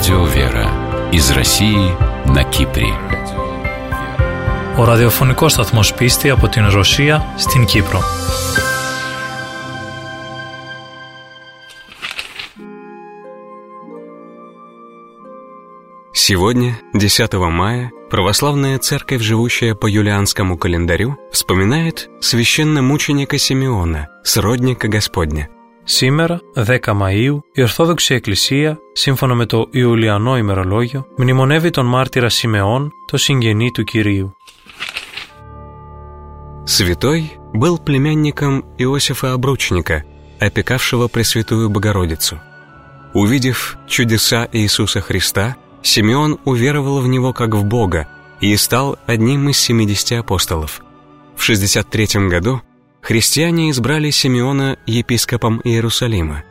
Радио Вера из России на Κύπρη. Ο ραδιοφωνικός σταθμός Πίστη από την Ρωσία στην Κύπρο. Сегодня, 10 мая, православная церковь, живущая по юлианскому календарю, вспоминает священномученика Симеона, сродника Господня. Σήμερα, 10 Μαΐου, η Ορθόδοξη Εκκλησία, σύμφωνα με το Ιουλιανό ημερολόγιο, μνημονεύει τον μάρτυρα Σιμεών, το συγγενή του Κυρίου. Святой был племянником Иосифа Обручника, опекавшего Пресвятую Богородицу. Увидев чудеса Иисуса Христа, Симеон уверовал в Него как в Бога и стал одним из 70 апостолов. В 63 году христиане избрали Симеона епископом Иерусалима.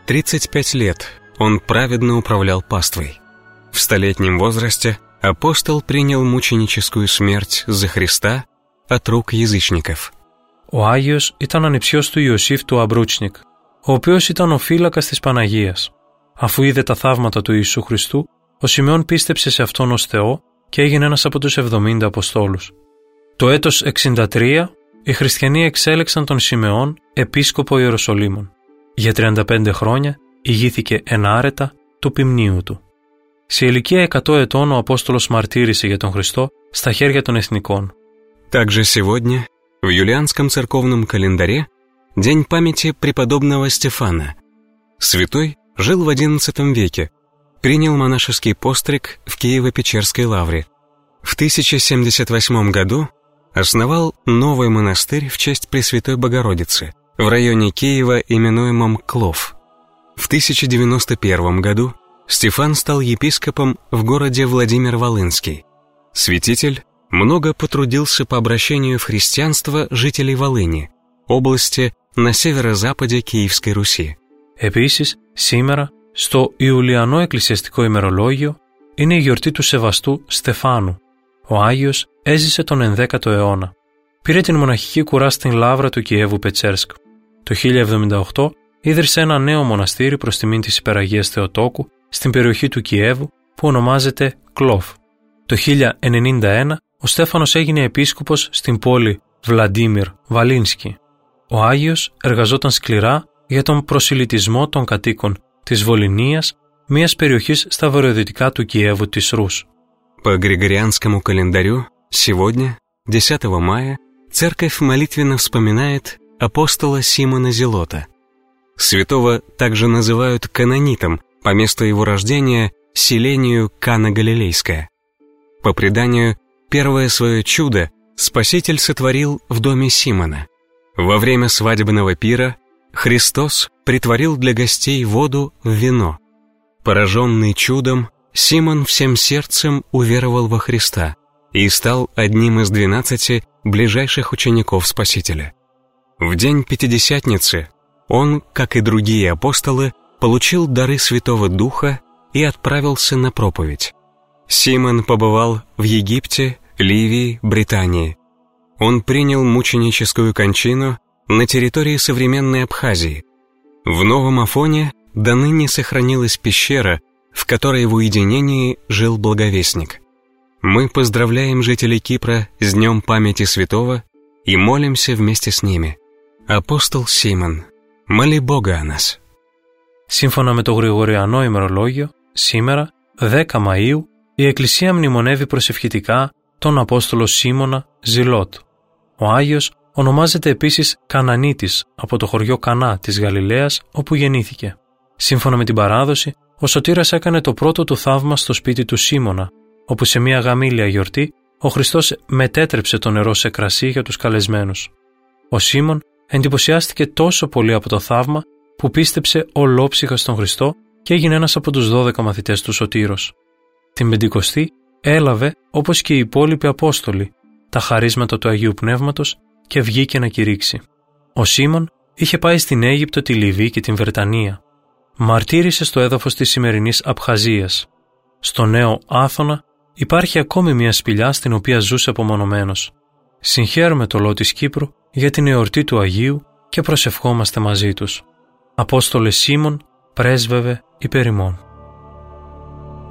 35 лет он праведно управлял паствой. В 100-летнем возрасте апостол принял мученическую смерть за Христа от рук язычников. Ο Άγιος ήταν ανιψιός του Ιωσήφ του Αμπρούτσνικ, ο οποίος ήταν ο φύλακας της Παναγίας. Αφού είδε τα θαύματα του Ιησού Χριστού, ο Σιμεών πίστεψε σε Αυτόν ως Θεό και έγινε ένας από τους 70 Αποστόλους. Το έτος 63, οι χριστιανοί εξέλεξαν τον Σιμεών επίσκοπο Ιεροσολύμων. Για 35 χρόνια ηγήθηκε ενάρετα του ποιμνίου του. Σε ηλικία 100 ετών ο Απόστολος μαρτύρησε για τον Χριστό στα χέρια των εθνικών. Также сегодня, в юлианском церковном календаре, день памяти преподобного Стефана. Святой жил в XI веке, принял монашеский постриг в Киево-Печерской лавре. В 1078 году основал новый монастырь в честь Пресвятой Богородицы в районе Киева, именуемом Клов. В 1091 году Стефан стал епископом в городе Владимир-Волынский. Святитель много потрудился по обращению в христианство жителей Волыни, области на северо-западе Киевской Руси. Επίσης, σήμερα, στο Ιουλιανό εκκλησιαστικό ημερολόγιο, είναι η γιορτή του Σεβαστού Στεφάνου. Ο Άγιος έζησε τον 11ο αιώνα. Πήρε την μοναχική κουρά στην λάβρα του Κιέβου Πετσέρσκ. Το 1078 ίδρυσε ένα νέο μοναστήρι προς τιμήν της Υπεραγίας Θεοτόκου στην περιοχή του Κιέβου που ονομάζεται Κλόφ. Το 1091 ο Στέφανος έγινε επίσκοπος στην πόλη Βλαντίμιρ Βαλίνσκι. Ο Άγιος εργαζόταν σκληρά για τον προσιλητισμό των κατοίκων της Βολινίας, μιας περιοχής στα βορειοδυτικά του Κιέβου της Ρούς. По Григорианскому календарю сегодня, 10 мая, церковь молитвенно вспоминает апостола Симона Зелота. Святого также называют канонитом по месту его рождения, селению Кана Галилейская. По преданию, первое свое чудо Спаситель сотворил в доме Симона. Во время свадебного пира Христос притворил для гостей воду в вино. Пораженный чудом, Симон всем сердцем уверовал во Христа и стал одним из 12 ближайших учеников Спасителя. В день Пятидесятницы он, как и другие апостолы, получил дары Святого Духа и отправился на проповедь. Симон побывал в Египте, Ливии, Британии. Он принял мученическую кончину на территории современной Абхазии. В Новом Афоне до ныне сохранилась пещера, в которой в уединении жил благовестник. Мы поздравляем жителей Кипра с Днем памяти святого и молимся вместе с ними. Апостол Симон, моли Бога о нас. Σύμφωνα με το Γρηγοριανό ημερολόγιο, σήμερα, 10 Μαΐου, η Εκκλησία μνημονεύει προσευχητικά τον Απόστολο Σίμωνα Ζηλότ. Ο Άγιος ονομάζεται επίσης Κανανίτης από το χωριό Κανά της Γαλιλαίας όπου γεννήθηκε. Σύμφωνα με την παράδοση, ο Σωτήρας έκανε το πρώτο του θαύμα στο σπίτι του Σίμωνα, όπου σε μια γαμήλια γιορτή ο Χριστός μετέτρεψε το νερό σε κρασί για τους καλεσμένους. Ο Σίμων εντυπωσιάστηκε τόσο πολύ από το θαύμα που πίστεψε ολόψυχα στον Χριστό και έγινε ένας από τους 12 μαθητές του Σωτήρος. Την Πεντηκοστή έλαβε, όπως και οι υπόλοιποι Απόστολοι, τα χαρίσματα του Αγίου Πνεύματος και βγήκε να κηρύξει. Ο Σίμων είχε πάει στην Αίγυπτο, τη Λιβύη και την Βρετανία. Μαρτύρησε στο έδαφος της σημερινής Απχαζίας. Στο Νέο Άθωνα υπάρχει ακόμη μια σπηλιά στην οποία ζούσε απομονωμένος. Συγχαίρουμε το λαό της Κύπρου για την εορτή του Αγίου και προσευχόμαστε μαζί τους. Απόστολε Σίμων, πρέσβευε υπέρ ημών.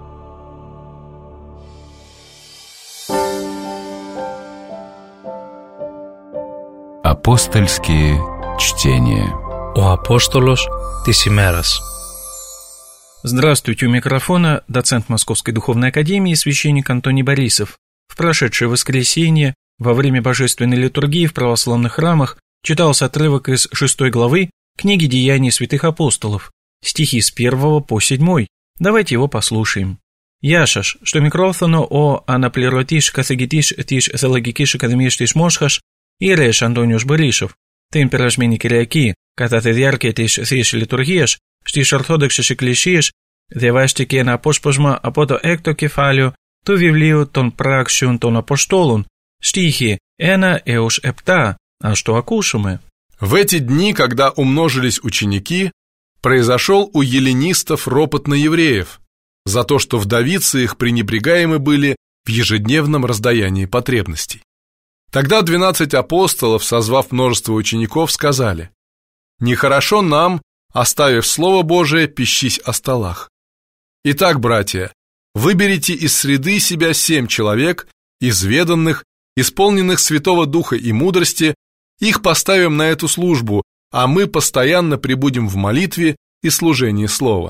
Апостольские чтения. Ο Απόστολος της ημέρας. Здравствуйте, у микрофона доцент Московской Духовной Академии, священник Антоний Борисов. В прошедшее воскресенье, во время божественной литургии в православных храмах, читался отрывок из 6 главы книги «Деяний святых апостолов», стихи с 1 по 7. Давайте его послушаем. Яшаш, что микрофону о анаплеротиш каthegitиш тиш зеологикиш академиштиш мошхаш Ιερέας Αντώνιος Борисов, την περασμένη Κυριακή, κατά τη διάρκεια της Θείας Λειτουργίας, στις Ορθόδοξες Εκκλησίες διαβάστηκε ένα απόσπασμα από το 6ο κεφάλαιο του βιβλίου των Πράξεων των Αποστόλων, στίχοι 1 έως 7. Ας το ακούσουμε. В эти дни, когда умножились ученики, произошел у эллинистов ропот на евреев за то, что вдовицы их пренебрегаемы были в ежедневном раздаянии потребностей. Тогда 12 апостолов, созвав множество учеников, сказали: «Нехорошо нам, оставив Слово Божие, пищись о столах. Итак, братья, выберите из среды себя 7 человек, изведанных, исполненных Святого Духа и мудрости, их поставим на эту службу, а мы постоянно пребудем в молитве и служении Слова».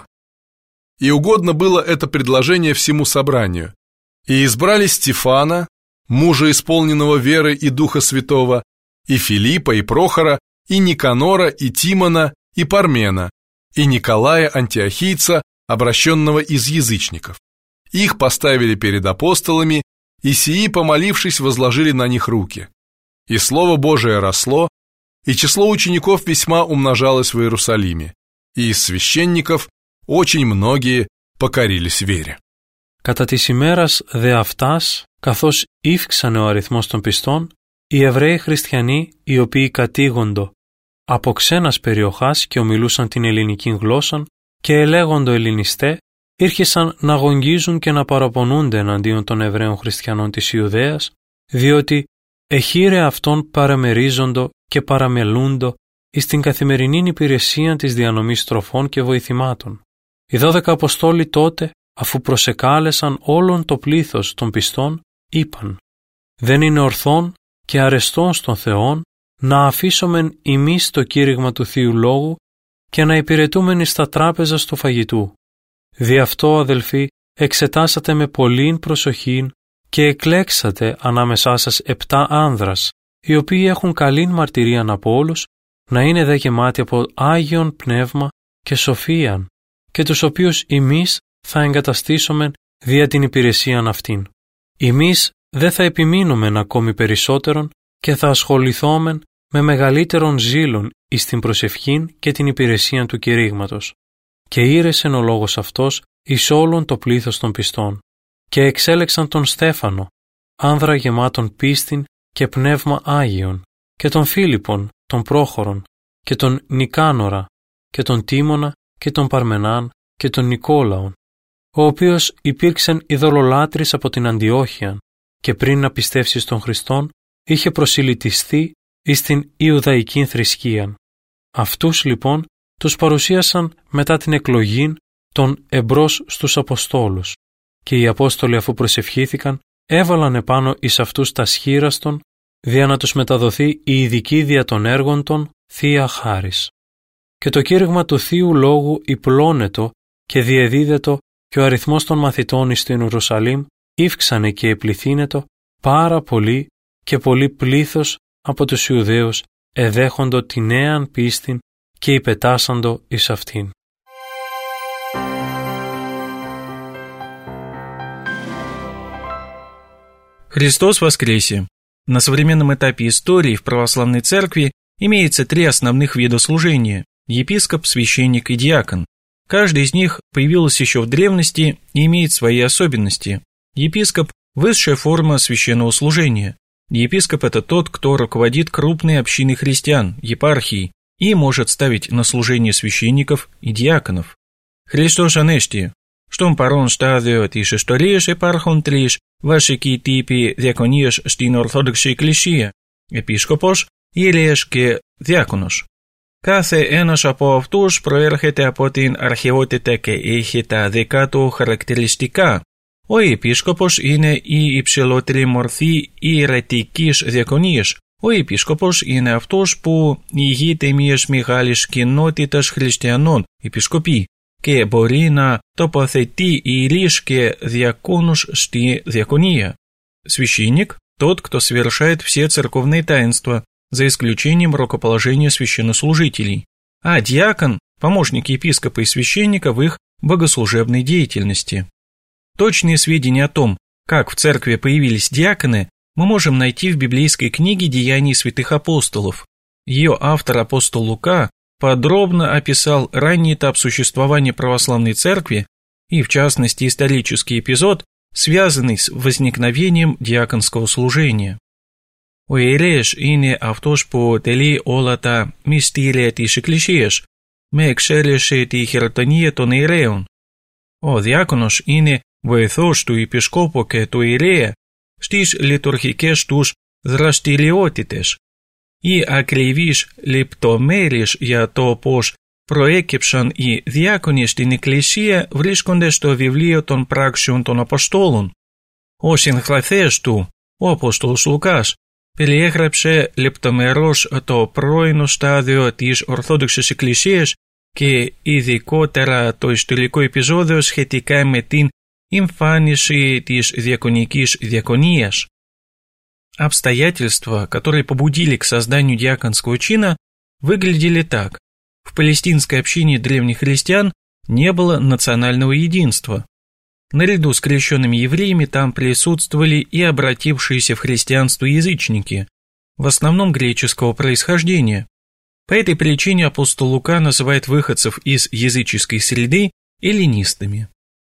И угодно было это предложение всему собранию. И избрали Стефана, мужа, исполненного веры и Духа Святого, и Филиппа, и Прохора, и Никанора, и Тимона, и Пармена, и Николая Антиохийца, обращенного из язычников. Их поставили перед апостолами, и сии, помолившись, возложили на них руки. И Слово Божие росло, и число учеников весьма умножалось в Иерусалиме, и из священников очень многие покорились вере. Κατά της ημέρας δε αυτάς, καθώς ύφξανε ο αριθμός των πιστών, οι Εβραίοι χριστιανοί, οι οποίοι κατήγοντο από ξένας περιοχάς και ομιλούσαν την ελληνική γλώσσα και ελέγοντο ελληνιστέ, ήρχεσαν να γογγίζουν και να παραπονούνται εναντίον των Εβραίων χριστιανών της Ιουδαίας, διότι εχείρε αυτών παραμερίζοντο και παραμελούντο εις την καθημερινή υπηρεσία της διανομής τροφών και βοηθημάτων. Οι 12 Αποστόλοι τότε, αφού προσεκάλεσαν όλον το πλήθος των πιστών, είπαν: «Δεν είναι ορθόν και αρεστόν στον Θεόν να αφήσομεν ημείς το κήρυγμα του Θείου Λόγου και να υπηρετούμεν εις τα τράπεζας του φαγητού. Δι' αυτό, αδελφοί, εξετάσατε με πολλήν προσοχήν και εκλέξατε ανάμεσά σας 7 άνδρας, οι οποίοι έχουν καλήν μαρτυρίαν από όλους, να είναι δε γεμάτοι από Άγιον Πνεύμα και σοφίαν, και τους οποίους ημείς θα εγκαταστήσομεν δια την υπηρεσίαν αυτήν. Εμείς δεν θα επιμείνομεν ακόμη περισσότερον και θα ασχοληθόμεν με μεγαλύτερον ζήλον εις την προσευχήν και την υπηρεσία του κηρύγματος. Και ήρεσεν ο λόγος αυτός εις όλον το πλήθος των πιστών. Και εξέλεξαν τον Στέφανο, άνδρα γεμάτον πίστην και πνεύμα Άγιον, και τον Φίλιππον, τον Πρόχορον, και τον Νικάνορα, και τον Τίμωνα, και τον Παρμενάν, και τον Νικόλαον, ο οποίος υπήρξεν ειδωλολάτρης από την Αντιόχεια και πριν να πιστεύσει στον Χριστόν είχε προσιλητιστεί εις την Ιουδαϊκή θρησκείαν. Αυτούς λοιπόν τους παρουσίασαν μετά την εκλογήν των εμπρός στους Αποστόλους, και οι Απόστολοι, αφού προσευχήθηκαν, έβαλαν επάνω εις αυτούς τα σχήραστον, δια να τους μεταδοθεί η ειδική δια των έργων των Θεία Χάρις. Και το κήρυγμα του Θείου Λόγου υπλώνετο και διεδίδετο, και ο αριθμός των μαθητών εις την Ιερουσαλήμ ύφξανε και επληθύνετο πάρα πολύ, και πολύ πλήθος από τους Ιουδαίους εδέχοντο τη νέαν πίστην και υπετάσσαντο εις αυτήν. Христос воскресе! На современном этапе истории в православной церкви имеется 3 основных вида служения – епископ, священник и диакон. Каждый из них появился еще в древности и имеет свои особенности. Епископ – высшая форма священного служения. Епископ – это тот, кто руководит крупной общиной христиан, епархией, и может ставить на служение священников и диаконов. Χριστός Ανέστη, στον παρόν στάδιο της ιστορίας υπάρχουν 3 βασικοί τύποι διακονίας στην Ορθόδοξη Εκκλησία: επίσκοπος, ιερέας και διάκονος. Κάθε ένας από αυτούς προέρχεται από την αρχαιότητα και έχει τα δικά του χαρακτηριστικά. Ο επίσκοπος είναι η υψηλότερη μορφή ιερετικής διακονίας Ο епископος είναι αυτός που ηγείται μιας μεγάλης κοινότητας χριστιανών, επισκοπή, και μπορεί να τοποθετεί ιερείς και дьяконους στη дьякония. Священник – тот, кто совершает все церковные таинства, за исключением рукоположения священнослужителей, а диакон – помощник епископа и священника в их богослужебной деятельности. Точные сведения о том, как в церкви появились диаконы, мы можем найти в библейской книге «Деяний святых апостолов». Ее автор, апостол Лука, подробно описал ранний этап существования православной церкви и, в частности, исторический эпизод, связанный с возникновением диаконского служения. Ο ιερέας είναι αυτός που τελεί όλα τα μυστήρια της Εκκλησίας, με εξαίρεση τη χειροτονία των ιερέων. Ο διάκονος είναι βοηθός του επισκόπου και του ιερέα στις λειτουργικές τους δραστηριότητες. Οι ακριβείς λεπτομέρειες για το πώς προέκυψαν οι διάκονοι στην Εκκλησία βρίσκονται στο βιβλίο των πράξεων των Αποστόλων. Ο συγγραφέας του, ο Απόστολος Λουκάς, περιέγραψε λεπτομερώς το πρώιμο στάδιο της Ορθόδοξης Εκκλησίας και ειδικότερα το ιστορικό επεισόδιο σχετικά με την εμφάνιση της дьяконικής дьяконίας. Обстоятельства, которые побудили к созданию диаконского чина, выглядели так. В палестинской общине древних христиан не было национального единства. Наряду с крещенными евреями там присутствовали и обратившиеся в христианство язычники, в основном греческого происхождения. По этой причине апостол Лука называет выходцев из языческой среды эллинистами.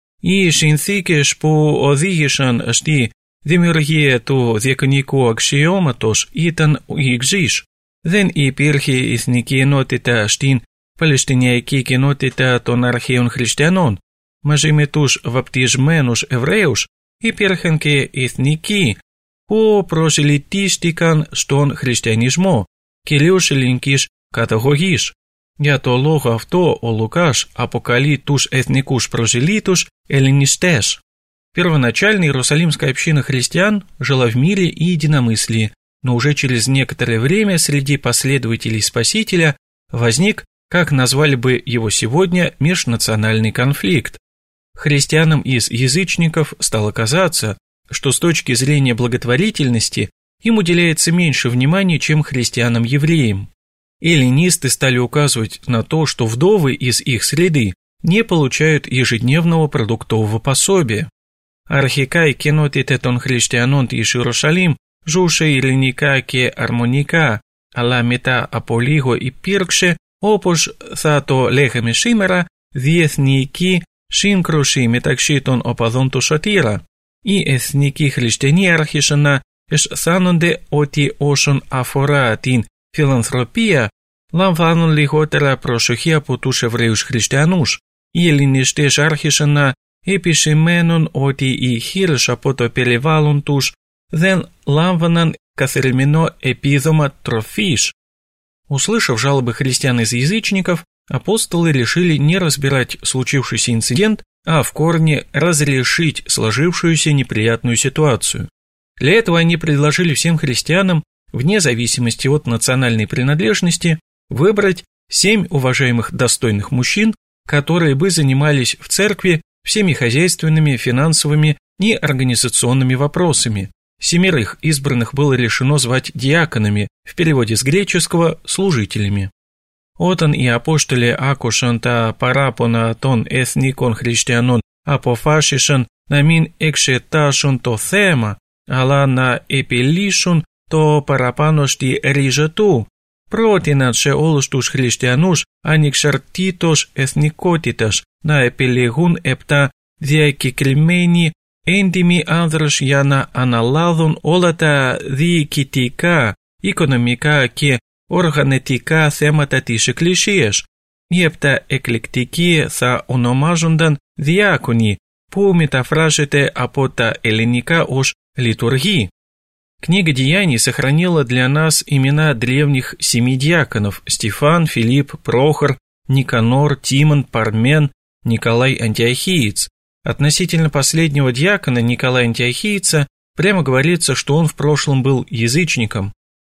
Οι συνθήκες που οδήγησαν στη δημιουργία του διακονικού αξιώματος ήταν οι εξής. Δεν υπήρχε εθνική ενότητα στην Παλαιστινιακή κοινότητα των αρχαίων χριστιανών. Μαζί με τους βαπτισμένους Εβραίους υπήρχαν και εθνικοί που προσελητίστηκαν στον χριστιανισμό, κυρίως ελληνικής καταγωγής. Για το λόγο αυτό ο Λουκάς αποκαλεί τους εθνικούς προσελήτους эллинистές. Первоначально Иерусалимская община христиан жила в мире и единомыслии, но уже через некоторое время среди последователей Спасителя возник, как назвали бы его сегодня, межнациональный конфликт. Христианам из язычников стало казаться, что с точки зрения благотворительности им уделяется меньше внимания, чем христианам-евреям. Эллинисты стали указывать на то, что вдовы из их среды не получают ежедневного продуктового пособия. Αρχικά η κοινότητα των χριστιανών της Ιερουσαλήμ ζούσε ειρηνικά και αρμονικά, αλλά μετά από λίγο υπήρξε, όπως θα το λέγαμε σήμερα, διεθνική σύγκρουση μεταξύ των οπαδών του Σωτήρα. Οι εθνικοί χριστιανοί άρχισαν να αισθάνονται ότι όσον αφορά την φιλανθρωπία, λαμβάνουν λιγότερα προσοχή από τους Εβραίους χριστιανούς. Οι Ελληνιστές άρχισαν να επισημαίνουν ότι οι χήρες από το περιβάλλον τους δεν λάμβαναν καθημερινό επίδομα τροφής. Услышав жалобы христиан из язычников, апостолы решили не разбирать случившийся инцидент, а в корне разрешить сложившуюся неприятную ситуацию. Для этого они предложили всем христианам, вне зависимости от национальной принадлежности, выбрать 7 уважаемых достойных мужчин, которые бы занимались в церкви всеми хозяйственными, финансовыми и организационными вопросами. 7 избранных было решено звать диаконами, в переводе с греческого «служителями». Όταν οι Απόστολοι άκουσαν τα παράπονα των εθνικών χριστιανών, αποφάσισαν να μην εξετάσουν το θέμα, αλλά να επιλύσουν το παραπάνω στη ρίζα του. Πρότειναν σε όλους τους χριστιανούς ανεξαρτήτως εθνικότητας να επιλεγούν 7 διακεκριμένοι έντιμοι άνδρες για να αναλάβουν όλα τα διοικητικά, οικονομικά και οργανωτικά θέματα της Εκκλησίας. Οι 7 εκλεκτικοί θα ονομάζονταν διάκονοι, που μεταφράζεται από τα ελληνικά ως «λειτουργοί». Книга Деяний сохранила для нас имена древних 7 диаконов – Стефан, Филипп, Прохор, Никанор, Тимон, Пармен, Николай Антиохиец. Относительно последнего диакона Николая Антиохийца прямо говорится, что он в прошлом был язычником.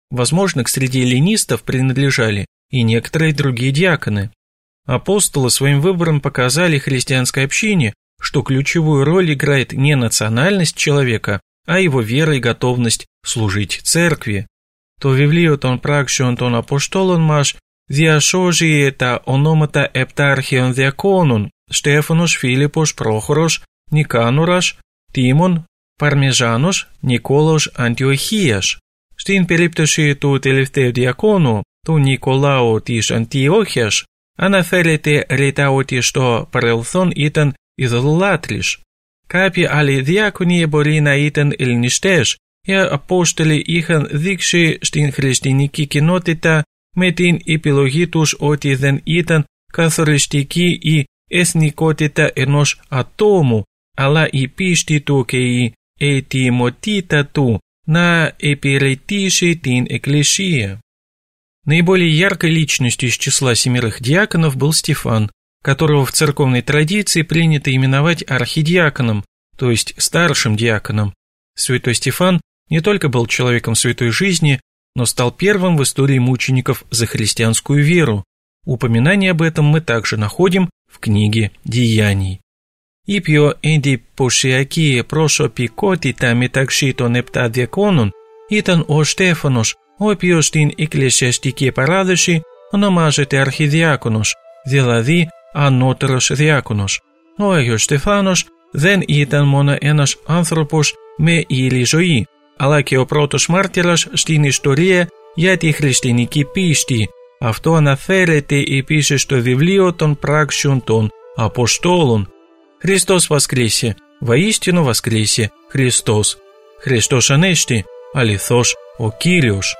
Возможно, к среде эллинистов принадлежали и некоторые другие диаконы. Апостолы своим выбором показали христианской общине, что ключевую роль играет не национальность человека, а его вера и готовность служить церкви. Το βιβλίο των πράξεων των Αποστόλων μας διασώζει τα ονόματα επτάρχιων διακόνων Στέφανος, Φίλιππος, Πρόχορος, Νικάνορας, Τίμων, Παρμεζάνος, Νικόλαος Αντιοχίας. Στην περίπτωση του τελευταίου διακόνου, του Νικολάου της Αντιόχειας, αναφέρεται ρητά ότι στο παρελθόν ήταν ειδωλολάτρης. Κάποιοι άλλοι διάκονοι μπορεί να ήταν ελληνιστές. Οι Απόστολοι είχαν δείξει στην χριστιανική κοινότητα με την επιλογή τους ότι δεν ήταν καθοριστική η εθνικότητα ενός ατόμου, αλλά η πίστη του και η ετοιμότητα του να υπηρετήσει την Εκκλησία. Наиболее яркой личностью из числа 7 диаконов был Стефан, которого в церковной традиции принято именовать архидиаконом, то есть старшим диаконом. Святой Стефан не только был человеком святой жизни, но стал первым в истории мучеников за христианскую веру. Упоминание об этом мы также находим в книге «Деяний». Η πιο εντυπωσιακή προσωπικότητα μεταξύ των 7 διακόνων ήταν ο Στέφανος, ο οποίος στην εκκλησιαστική παράδοση ονομάζεται αρχιδιάκονος, δηλαδή ανώτερος διάκονος. Ο Άγιος Στεφάνος δεν ήταν μόνο ένας άνθρωπος με ιερή ζωή, αλλά και ο πρώτος μάρτυρας στην ιστορία για τη χριστιανική πίστη. Αυτό αναφέρεται επίσης στο βιβλίο των πράξεων των Αποστόλων. Χριστός воскресе, воистину воскресе Χριστός. Χριστός Ανέστη, αληθώς ο Κύριος.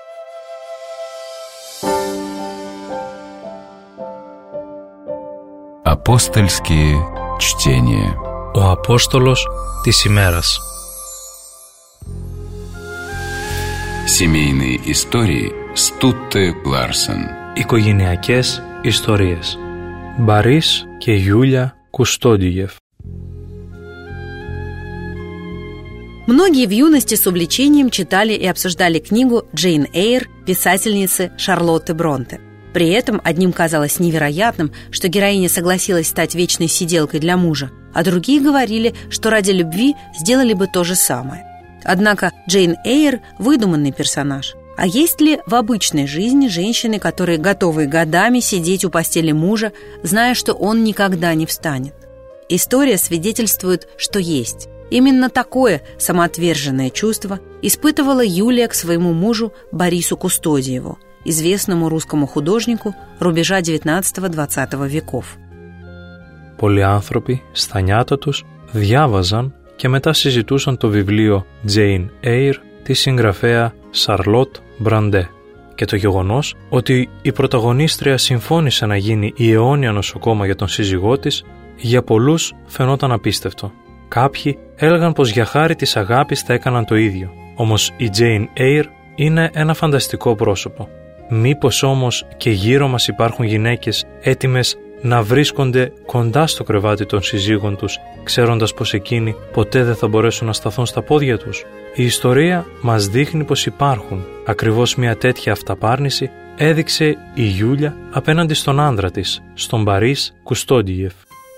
Апостольские чтения. Ο Απόστολος της ημέρας. Семейные истории с Тутте Ларсен. Οικογενειακές ιστορίες. Борис και Юля Кустодиев. Многие в юности с увлечением читали и обсуждали книгу Джейн Эйр писательницы Шарлотты Бронте. При этом одним казалось невероятным, что героиня согласилась стать вечной сиделкой для мужа, а другие говорили, что ради любви сделали бы то же самое. Однако Джейн Эйр – выдуманный персонаж. А есть ли в обычной жизни женщины, которые готовы годами сидеть у постели мужа, зная, что он никогда не встанет? История свидетельствует, что есть. Именно такое самоотверженное чувство испытывала Юлия к своему мужу Борису Кустодиеву, известному русскому художнику рубежа XIX-XX веков. Πολλοί άνθρωποι στα νιάτα τους διάβαζαν και μετά συζητούσαν το βιβλίο Jane Eyre της συγγραφέα Charlotte Bronte και το γεγονός ότι η πρωταγωνίστρια συμφώνησε να γίνει η αιώνια νοσοκόμα για τον σύζυγό της για πολλούς φαινόταν απίστευτο. Κάποιοι έλεγαν πως για χάρη της αγάπης θα έκαναν το ίδιο. Όμως η Jane Eyre είναι ένα φανταστικό πρόσωπο. Μήπως όμως και γύρω μας υπάρχουν γυναίκες έτοιμες να βρίσκονται κοντά στο κρεβάτι των συζύγων τους, ξέροντας πως εκείνοι ποτέ δεν θα μπορέσουν να σταθούν στα πόδια τους? Η ιστορία μας δείχνει πως υπάρχουν. Ακριβώς μια τέτοια αυταπάρνηση έδειξε η Γιούλια απέναντι στον άντρα της, στον Борис Кустодиев.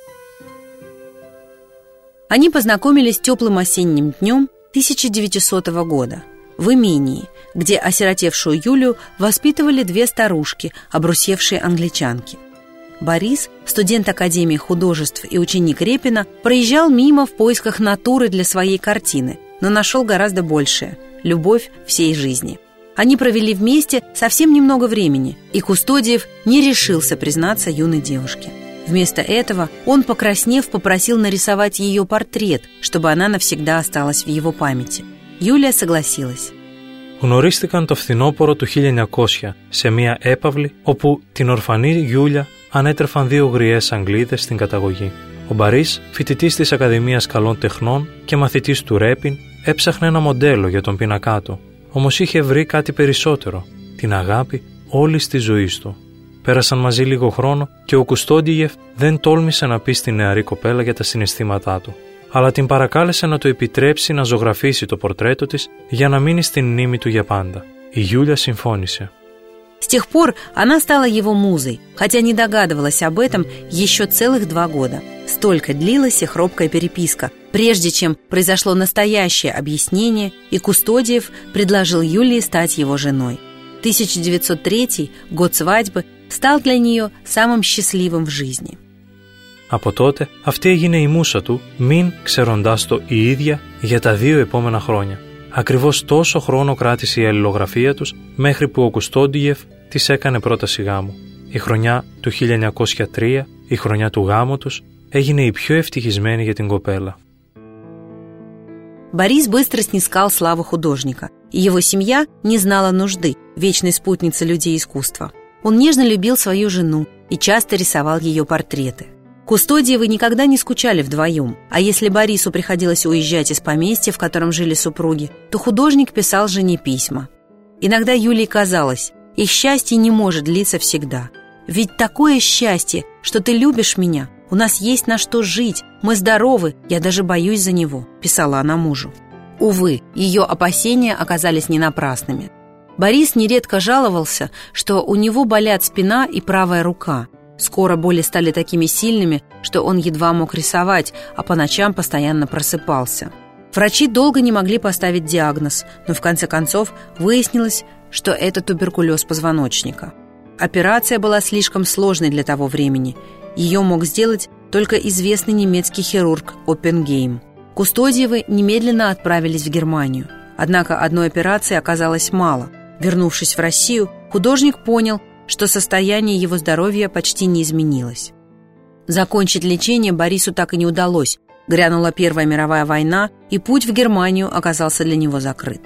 Они познакомились теплым осенним днем 1900 года в имении, где осиротевшую Юлию воспитывали две старушки, обрусевшие англичанки. Борис, студент Академии художеств и ученик Репина, проезжал мимо в поисках натуры для своей картины, но нашел гораздо большее – любовь всей жизни. Они провели вместе совсем немного времени, и Кустодиев не решился признаться юной девушке. Вместо этого он, покраснев, попросил нарисовать ее портрет, чтобы она навсегда осталась в его памяти. Юлия согласилась. Γνωρίστηκαν το φθινόπωρο του 1900 σε μια έπαυλη όπου την ορφανή Γιούλια ανέτρεφαν δύο γριές Αγγλίδες στην καταγωγή. Ο Μπορίς, φοιτητής της Ακαδημίας Καλών Τεχνών και μαθητής του Ρέπιν, έψαχνε ένα μοντέλο για τον πίνακά του. Όμως είχε βρει κάτι περισσότερο, την αγάπη όλης της ζωής του. Πέρασαν μαζί λίγο χρόνο και ο Κουστόντιεφ δεν τόλμησε να πει στη νεαρή κοπέλα για τα συναισθήματά του, αλλά την παρακάλεσε να του επιτρέψει να ζωγραφίσει το πορτρέτο της για να μείνει στην μνήμη του για πάντα. η Юля συμφώνησε. С тех пор она стала его музой, хотя не догадывалась об этом еще целых 2 года. Столько длилась их робкая переписка, прежде чем произошло настоящее объяснение, и Кустодиев предложил Юлии стать его женой. 1903, год свадьбы, стал для нее самым счастливым в жизни. Από τότε αυτή έγινε η μούσα του, μην ξέροντάς το η ίδια για τα 2 επόμενα χρόνια. Ακριβώς τόσο χρόνο κράτησε η αλληλογραφία τους μέχρι που ο Κουστόντιεφ της έκανε πρόταση γάμου. Η χρονιά του 1903, η χρονιά του γάμου τους, έγινε η πιο ευτυχισμένη για την κοπέλα. Борис быстро снискал славу художника, и его семья не знала нужды, вечной спутницы людей искусства. Он нежно любил свою жену и часто рисовал ее портреты. Кустодиевы никогда не скучали вдвоем, а если Борису приходилось уезжать из поместья, в котором жили супруги, то художник писал жене письма. Иногда Юлии казалось, их счастье не может длиться всегда. «Ведь такое счастье, что ты любишь меня, у нас есть на что жить, мы здоровы, я даже боюсь за него», – писала она мужу. Увы, ее опасения оказались не напрасными. Борис нередко жаловался, что у него болят спина и правая рука. Скоро боли стали такими сильными, что он едва мог рисовать, а по ночам постоянно просыпался. Врачи долго не могли поставить диагноз, но в конце концов выяснилось, что это туберкулез позвоночника. Операция была слишком сложной для того времени. Ее мог сделать только известный немецкий хирург Оппенгейм. Кустодиевы немедленно отправились в Германию. Однако одной операции оказалось мало. Вернувшись в Россию, художник понял, что состояние его здоровья почти не изменилось. Закончить лечение Борису так и не удалось. Грянула Первая мировая война, и путь в Германию оказался для него закрыт.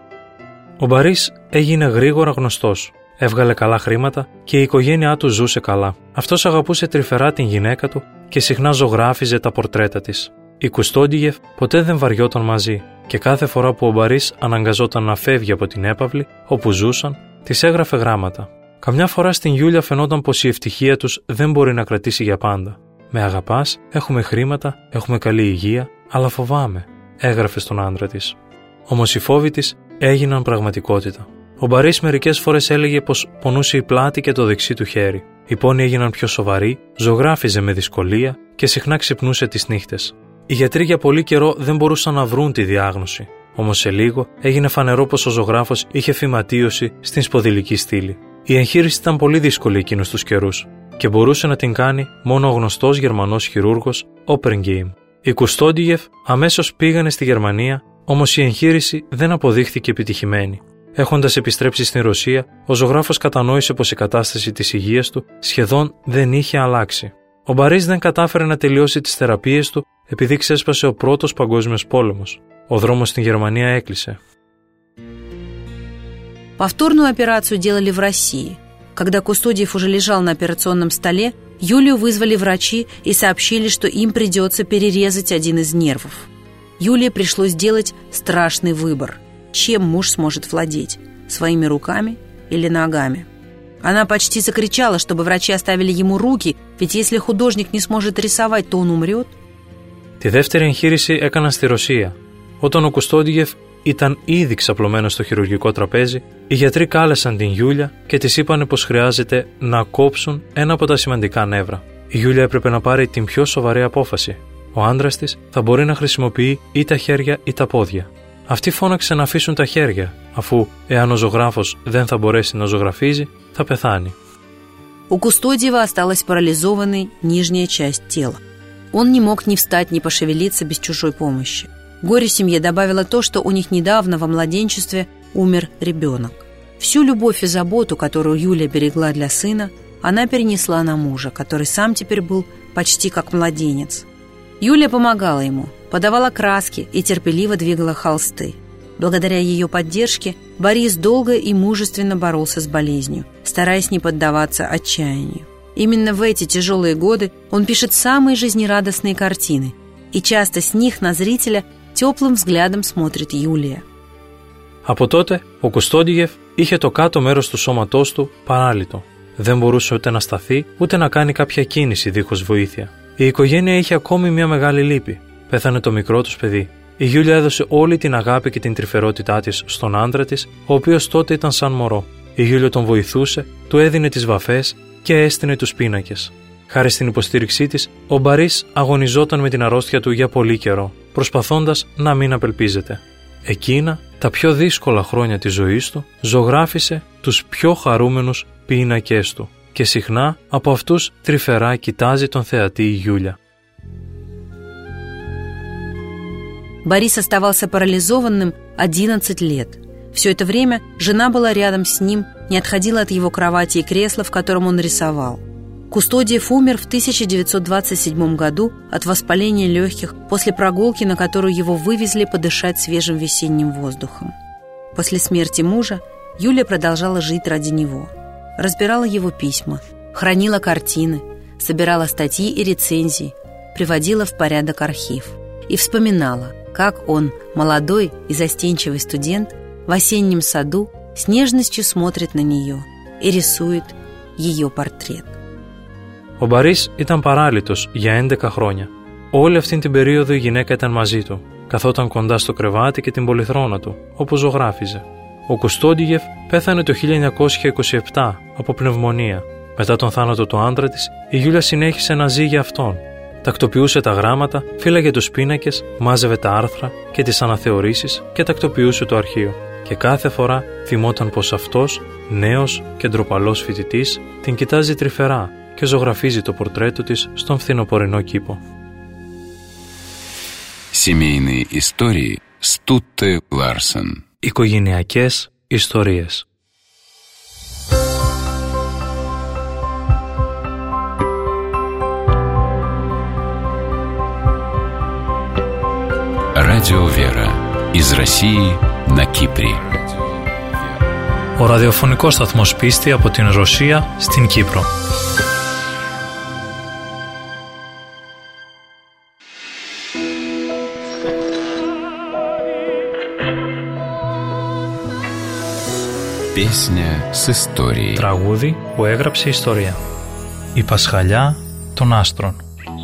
Ο Μπαρίς έγινε γρήγορα γνωστός. Έβγαλε καλά χρήματα και η οικογένειά του ζούσε καλά. Αυτός αγαπούσε τρυφερά την γυναίκα του και συχνά ζωγράφιζε τα πορτρέτα της. Η Κουστόντιεφ ποτέ δεν βαριόταν μαζί και κάθε φορά που ο Μπαρίς αναγκαζόταν να φεύγει από την έπαυλη όπου ζούσαν, της έγραφε γράμματα. Καμιά φορά στην Γιούλια φαινόταν πως η ευτυχία τους δεν μπορεί να κρατήσει για πάντα. «Με αγαπάς, έχουμε χρήματα, έχουμε καλή υγεία, αλλά φοβάμαι», έγραφε στον άντρα της. Όμως οι φόβοι της έγιναν πραγματικότητα. Ο Μπαρίς μερικές φορές έλεγε πως πονούσε η πλάτη και το δεξί του χέρι. Οι πόνοι έγιναν πιο σοβαροί, ζωγράφιζε με δυσκολία και συχνά ξυπνούσε τις νύχτες. Οι γιατροί για πολύ καιρό δεν μπορούσαν να βρουν τη διάγνωση. Όμως σε λίγο έγινε φανερό πως ο ζωγράφος είχε φυματίωση στην σπονδυλική στήλη. Η εγχείρηση ήταν πολύ δύσκολη εκείνους τους καιρούς και μπορούσε να την κάνει μόνο ο γνωστός Γερμανός χειρούργος Oppenheim. Οι Κουστόντιεφ αμέσως πήγανε στη Γερμανία, όμως η εγχείρηση δεν αποδείχθηκε επιτυχημένη. Έχοντας επιστρέψει στην Ρωσία, ο ζωγράφος κατανόησε πως η κατάσταση της υγείας του σχεδόν δεν είχε αλλάξει. Ο Μπαρίς δεν κατάφερε να τελειώσει τις θεραπείες του επειδή ξέσπασε ο Πρώτος Παγκόσμιος Πόλεμος. Ο δρόμος στην Γερμανία έκλεισε. Повторную операцию делали в России. Когда Кустодиев уже лежал на операционном столе, Юлию вызвали врачи и сообщили, что им придется перерезать один из нервов. Юлии пришлось сделать страшный выбор. Чем муж сможет владеть? Своими руками или ногами? Она почти закричала, чтобы врачи оставили ему руки, ведь если художник не сможет рисовать, то он умрет. Τη δεύτερη εγχείρηση έκαναν στη Ρωσία. Όταν ο Κουστόντιεφ ήταν ήδη ξαπλωμένος στο χειρουργικό τραπέζι, οι γιατροί κάλεσαν την Γιούλια και της είπαν πως χρειάζεται να κόψουν ένα από τα σημαντικά νεύρα. Η Γιούλια έπρεπε να πάρει την πιο σοβαρή απόφαση. Ο άντρας της θα μπορεί να χρησιμοποιεί ή τα хέρια ή τα πόδια. Αυτή φώναξε να αφήσουν τα χέρια, αφού εάν ο ζωγράφος δεν θα μπορέσει να ζωγραφίζει, θα πεθάνει. У Кустодиева осталась парализованной нижняя часть тела. Он не мог ни встать, ни пошевелиться без чужой помощи. Горе семье добавило то, что у них недавно во младенчестве умер ребенок. Всю любовь и заботу, которую Юлия берегла для сына, она перенесла на мужа, который сам теперь был почти как младенец. Юлия помогала ему, подавала краски и терпеливо двигала холсты. Благодаря ее поддержке Борис долго и мужественно боролся с болезнью, стараясь не поддаваться отчаянию. Именно в эти тяжелые годы он пишет самые жизнерадостные картины, и часто с них на зрителя теплым взглядом смотрит Юлия. Από τότε, ο Κουστόντιεφ είχε το κάτω μέρος του σώματός του παράλυτο. Δεν μπορούσε ούτε να σταθεί, ούτε να κάνει κάποια κίνηση δίχως βοήθεια. Η οικογένεια είχε ακόμη μια μεγάλη λύπη. Πέθανε το μικρό τους παιδί. Η Γιούλια έδωσε όλη την αγάπη και την τρυφερότητά της στον άντρα της, ο οποίος τότε ήταν σαν μωρό. Η Γιούλια τον βοηθούσε, του έδινε τις βαφές και έστεινε τους πίνακες. Χάρη στην υποστήριξή της, ο Μπαρίς αγωνιζόταν με την αρρώστια του για πολύ καιρό, προσπαθώντας να μην απελπίζεται. Εκείνα, τα πιο δύσκολα χρόνια της ζωής του, ζωγράφισε τους πιο χαρούμενους πίνακες του και συχνά από αυτούς τρυφερά κοιτάζει τον θεατή η Γιούλια. Борис оставался парализованным 11 лет. Все это время жена была рядом с ним, не отходила от его кровати и кресла, в котором он рисовал. Кустодиев умер в 1927 году от воспаления легких после прогулки, на которую его вывезли подышать свежим весенним воздухом. После смерти мужа Юлия продолжала жить ради него. Разбирала его письма, хранила картины, собирала статьи и рецензии, приводила в порядок архив и вспоминала, как он, молодой и застенчивый студент, в осеннем саду с нежностью смотрит на нее и рисует ее портрет. Ο Μπαρίς ήταν παράλυτος για 11 χρόνια. Όλη αυτή την περίοδο η γυναίκα ήταν μαζί του, καθόταν κοντά στο κρεβάτι και την πολυθρόνα του, όπως ζωγράφιζε. Ο Κουστόντιγεφ πέθανε το 1927 από πνευμονία. Μετά τον θάνατο του άντρα της, η Γιούλια συνέχισε να ζει για αυτόν. Τακτοποιούσε τα γράμματα, φύλαγε τους πίνακες, μάζευε τα άρθρα και τις αναθεωρήσεις και τακτοποιούσε το αρχείο. Και κάθε φορά θυμόταν πως αυτός, νέος και ντροπαλός φοιτητής, την κοιτάζει τρυφερά και ζωγραφίζει το πορτρέτο της στον φθινοπορεινό κήπο. Семейные истории с Тутте Ларсен. Οικογενειακές ιστορίες. Радио Вера. Из России на Кипре. Ο ραδιοφωνικός σταθμός Πίστη από την Ρωσία στην Κύπρο. Песня с историей. Τραγούδι που έγραψε ιστορία. Η Πασχαλιά των άστρων.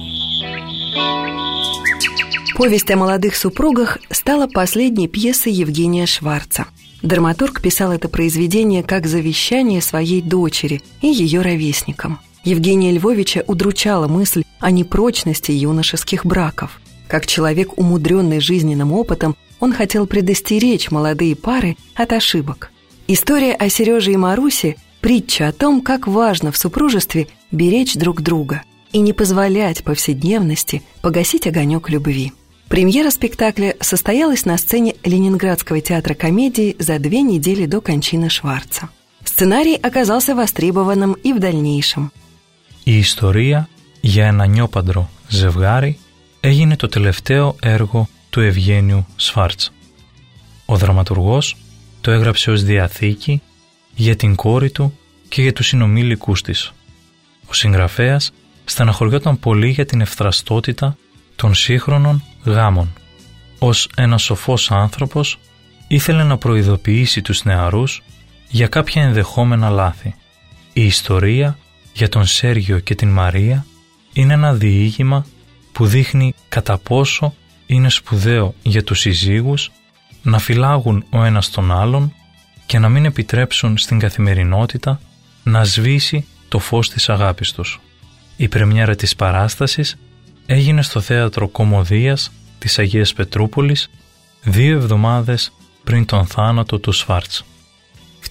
Повесть о молодых супругах стала последней пьесой Евгения Шварца. Драматург писал это произведение как завещание своей дочери и ее ровесникам. Евгения Львовича удручала мысль о непрочности юношеских браков. Как человек, умудренный жизненным опытом, он хотел предостеречь молодые пары от ошибок. История о Сереже и Марусе – притча о том, как важно в супружестве беречь друг друга и не позволять повседневности погасить огонек любви. Премьера спектакля состоялась на сцене Ленинградского театра комедии за 2 недели до кончины Шварца. Сценарий оказался востребованным и в дальнейшем. Η ιστορία για ένα νιόπαντρο ζευγάρι έγινε το τελευταίο έργο του Ευγένιου Σφάρτς. Ο δραματουργός το έγραψε ως διαθήκη για την κόρη του και για τους συνομήλικούς της. Ο συγγραφέας στεναχωριόταν πολύ για την ευθραστότητα των σύγχρονων γάμων. Ως ένας σοφός άνθρωπος ήθελε να προειδοποιήσει τους νεαρούς για κάποια ενδεχόμενα λάθη. Η ιστορία για τον Σέργιο και την Μαρία είναι ένα διήγημα που δείχνει κατά πόσο είναι σπουδαίο για τους συζύγους να φυλάγουν ο ένας τον άλλον και να μην επιτρέψουν στην καθημερινότητα να σβήσει το φως της αγάπης τους. Η πρεμιέρα της παράστασης έγινε στο Θέατρο Κωμωδίας της Αγίας Πετρούπολης 2 εβδομάδες πριν τον θάνατο του Σφάρτς. В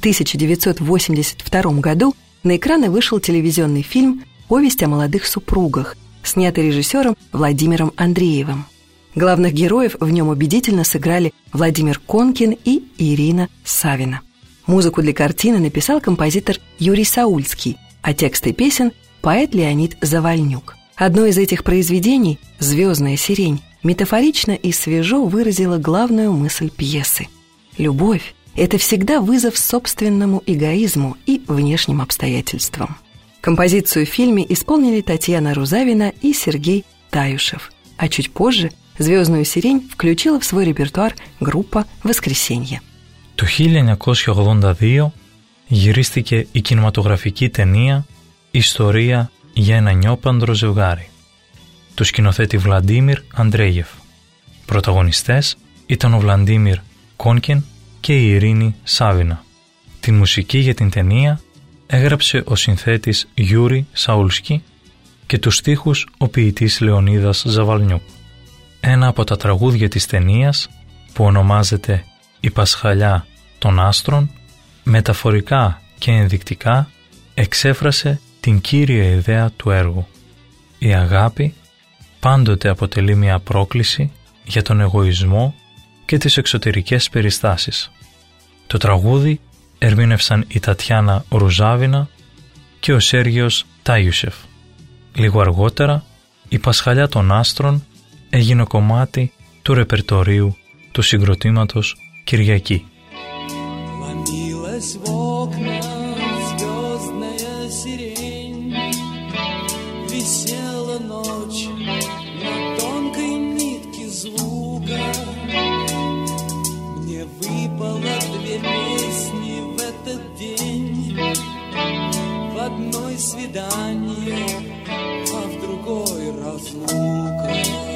1982 году на экраны вышел телевизионный фильм «Повесть о молодых супругах», снятый режиссером Владимиром Андреевым. Главных героев в нем убедительно сыграли Владимир Конкин и Ирина Савина. Музыку для картины написал композитор Юрий Саульский, а тексты песен – поэт Леонид Завальнюк. Одно из этих произведений, «Звездная сирень», метафорично и свежо выразило главную мысль пьесы. Любовь – это всегда вызов собственному эгоизму и внешним обстоятельствам. Композицию в фильме исполнили Татьяна Рузавина и Сергей Таюшев, а чуть позже «Звездную сирень» включила в свой репертуар группа «Воскресенье». Το 1982 γυρίστηκε η κινηματογραφική ταινία «Ιστορία για ένα νιόπαντρο ζευγάρι» του σκηνοθέτη Βλαντίμιρ Αντρέγεφ. Πρωταγωνιστές ήταν ο Βλαντίμιρ Κόνκιν και η Ειρήνη Σάβινα. Την μουσική για την ταινία έγραψε ο συνθέτης Γιούρι Σαουλσκι και τους στίχους ο ποιητής Λεωνίδας Ζαβαλνιούκ. Ένα από τα τραγούδια της ταινίας, που ονομάζεται «Η Πασχαλιά των Άστρων», μεταφορικά και ενδεικτικά εξέφρασε την κύρια ιδέα του έργου. Η αγάπη πάντοτε αποτελεί μια πρόκληση για τον εγωισμό και τις εξωτερικές περιστάσεις. Το τραγούδι ερμήνευσαν η Τατιάνα Ρουζάβινα και ο Σέργιος Τάγιουσεφ. Λίγο αργότερα, η Πασχαλιά των Άστρων έγινε κομμάτι του ρεπερτορίου του συγκροτήματος Κυριακή. Свидание, а в другой разлука.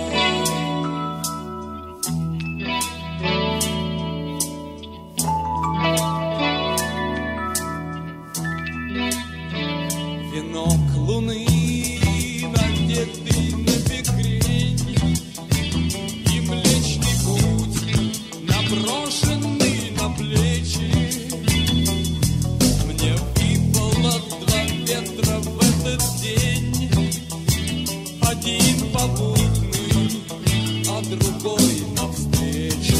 Венок луны надетый на бекрень, и Млечный Путь наброшенный на плечи. Мне выпало два ветра в этот день, один попутный, а другой навстречу.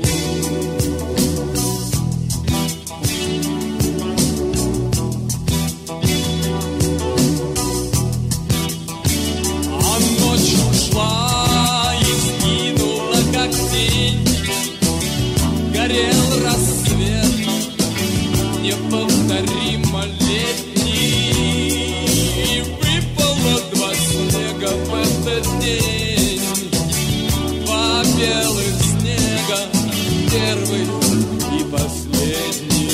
А ночь ушла и скинула, как тень, горел рассвет, неповторимо летний. Выпало два снега в этот день, два белых снега, первый и последний.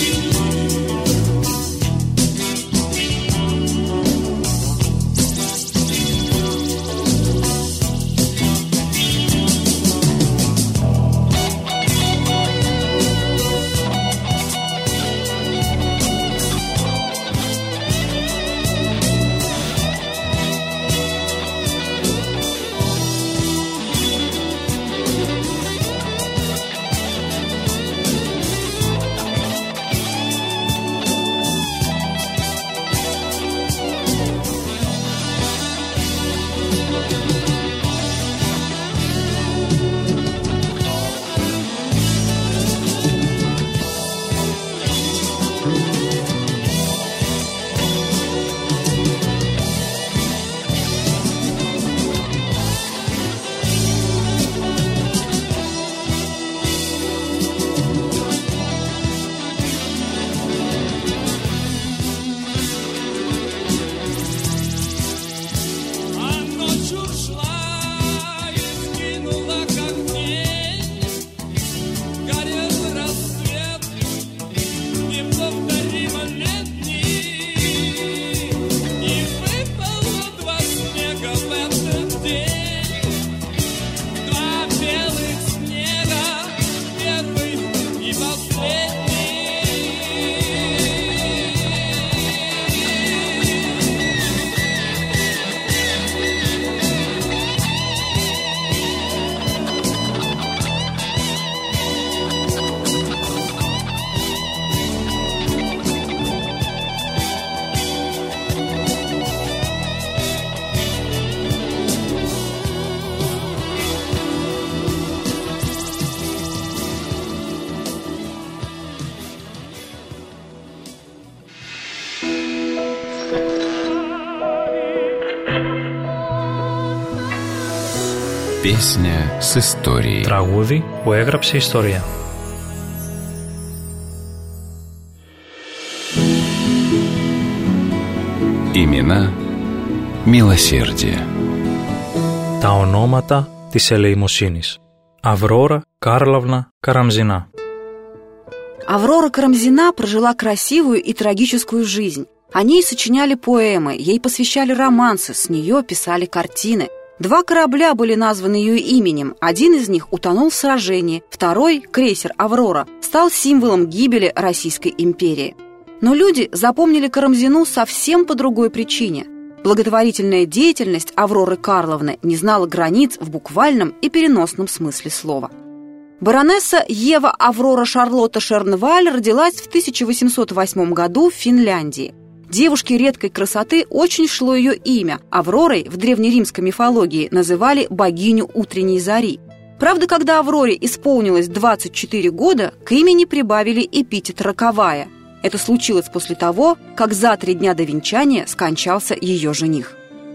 Песня с историей. Τραγούδι που έγραψε ιστορία. Имена милосердия. Τα ονόματα της ελεημοσύνης. Аврора Карловна Карамзина. Аврора Карамзина прожила красивую и трагическую жизнь. О ней сочиняли поэмы, ей посвящали романсы, с нее писали картины. 2 корабля были названы ее именем. Один из них утонул в сражении, второй, крейсер «Аврора», стал символом гибели Российской империи. Но люди запомнили Карамзину совсем по другой причине. Благотворительная деятельность Авроры Карловны не знала границ в буквальном и переносном смысле слова. Баронесса Ева Аврора Шарлотта Шернваль родилась в 1808 году в Финляндии. Девушке редкой красоты очень шло ее имя. Авророй в древнеримской мифологии называли богиню утренней зари. Правда, когда Авроре исполнилось 24 года, к имени прибавили эпитет «роковая». Это случилось после того, как за 3 дня до венчания скончался ее жених.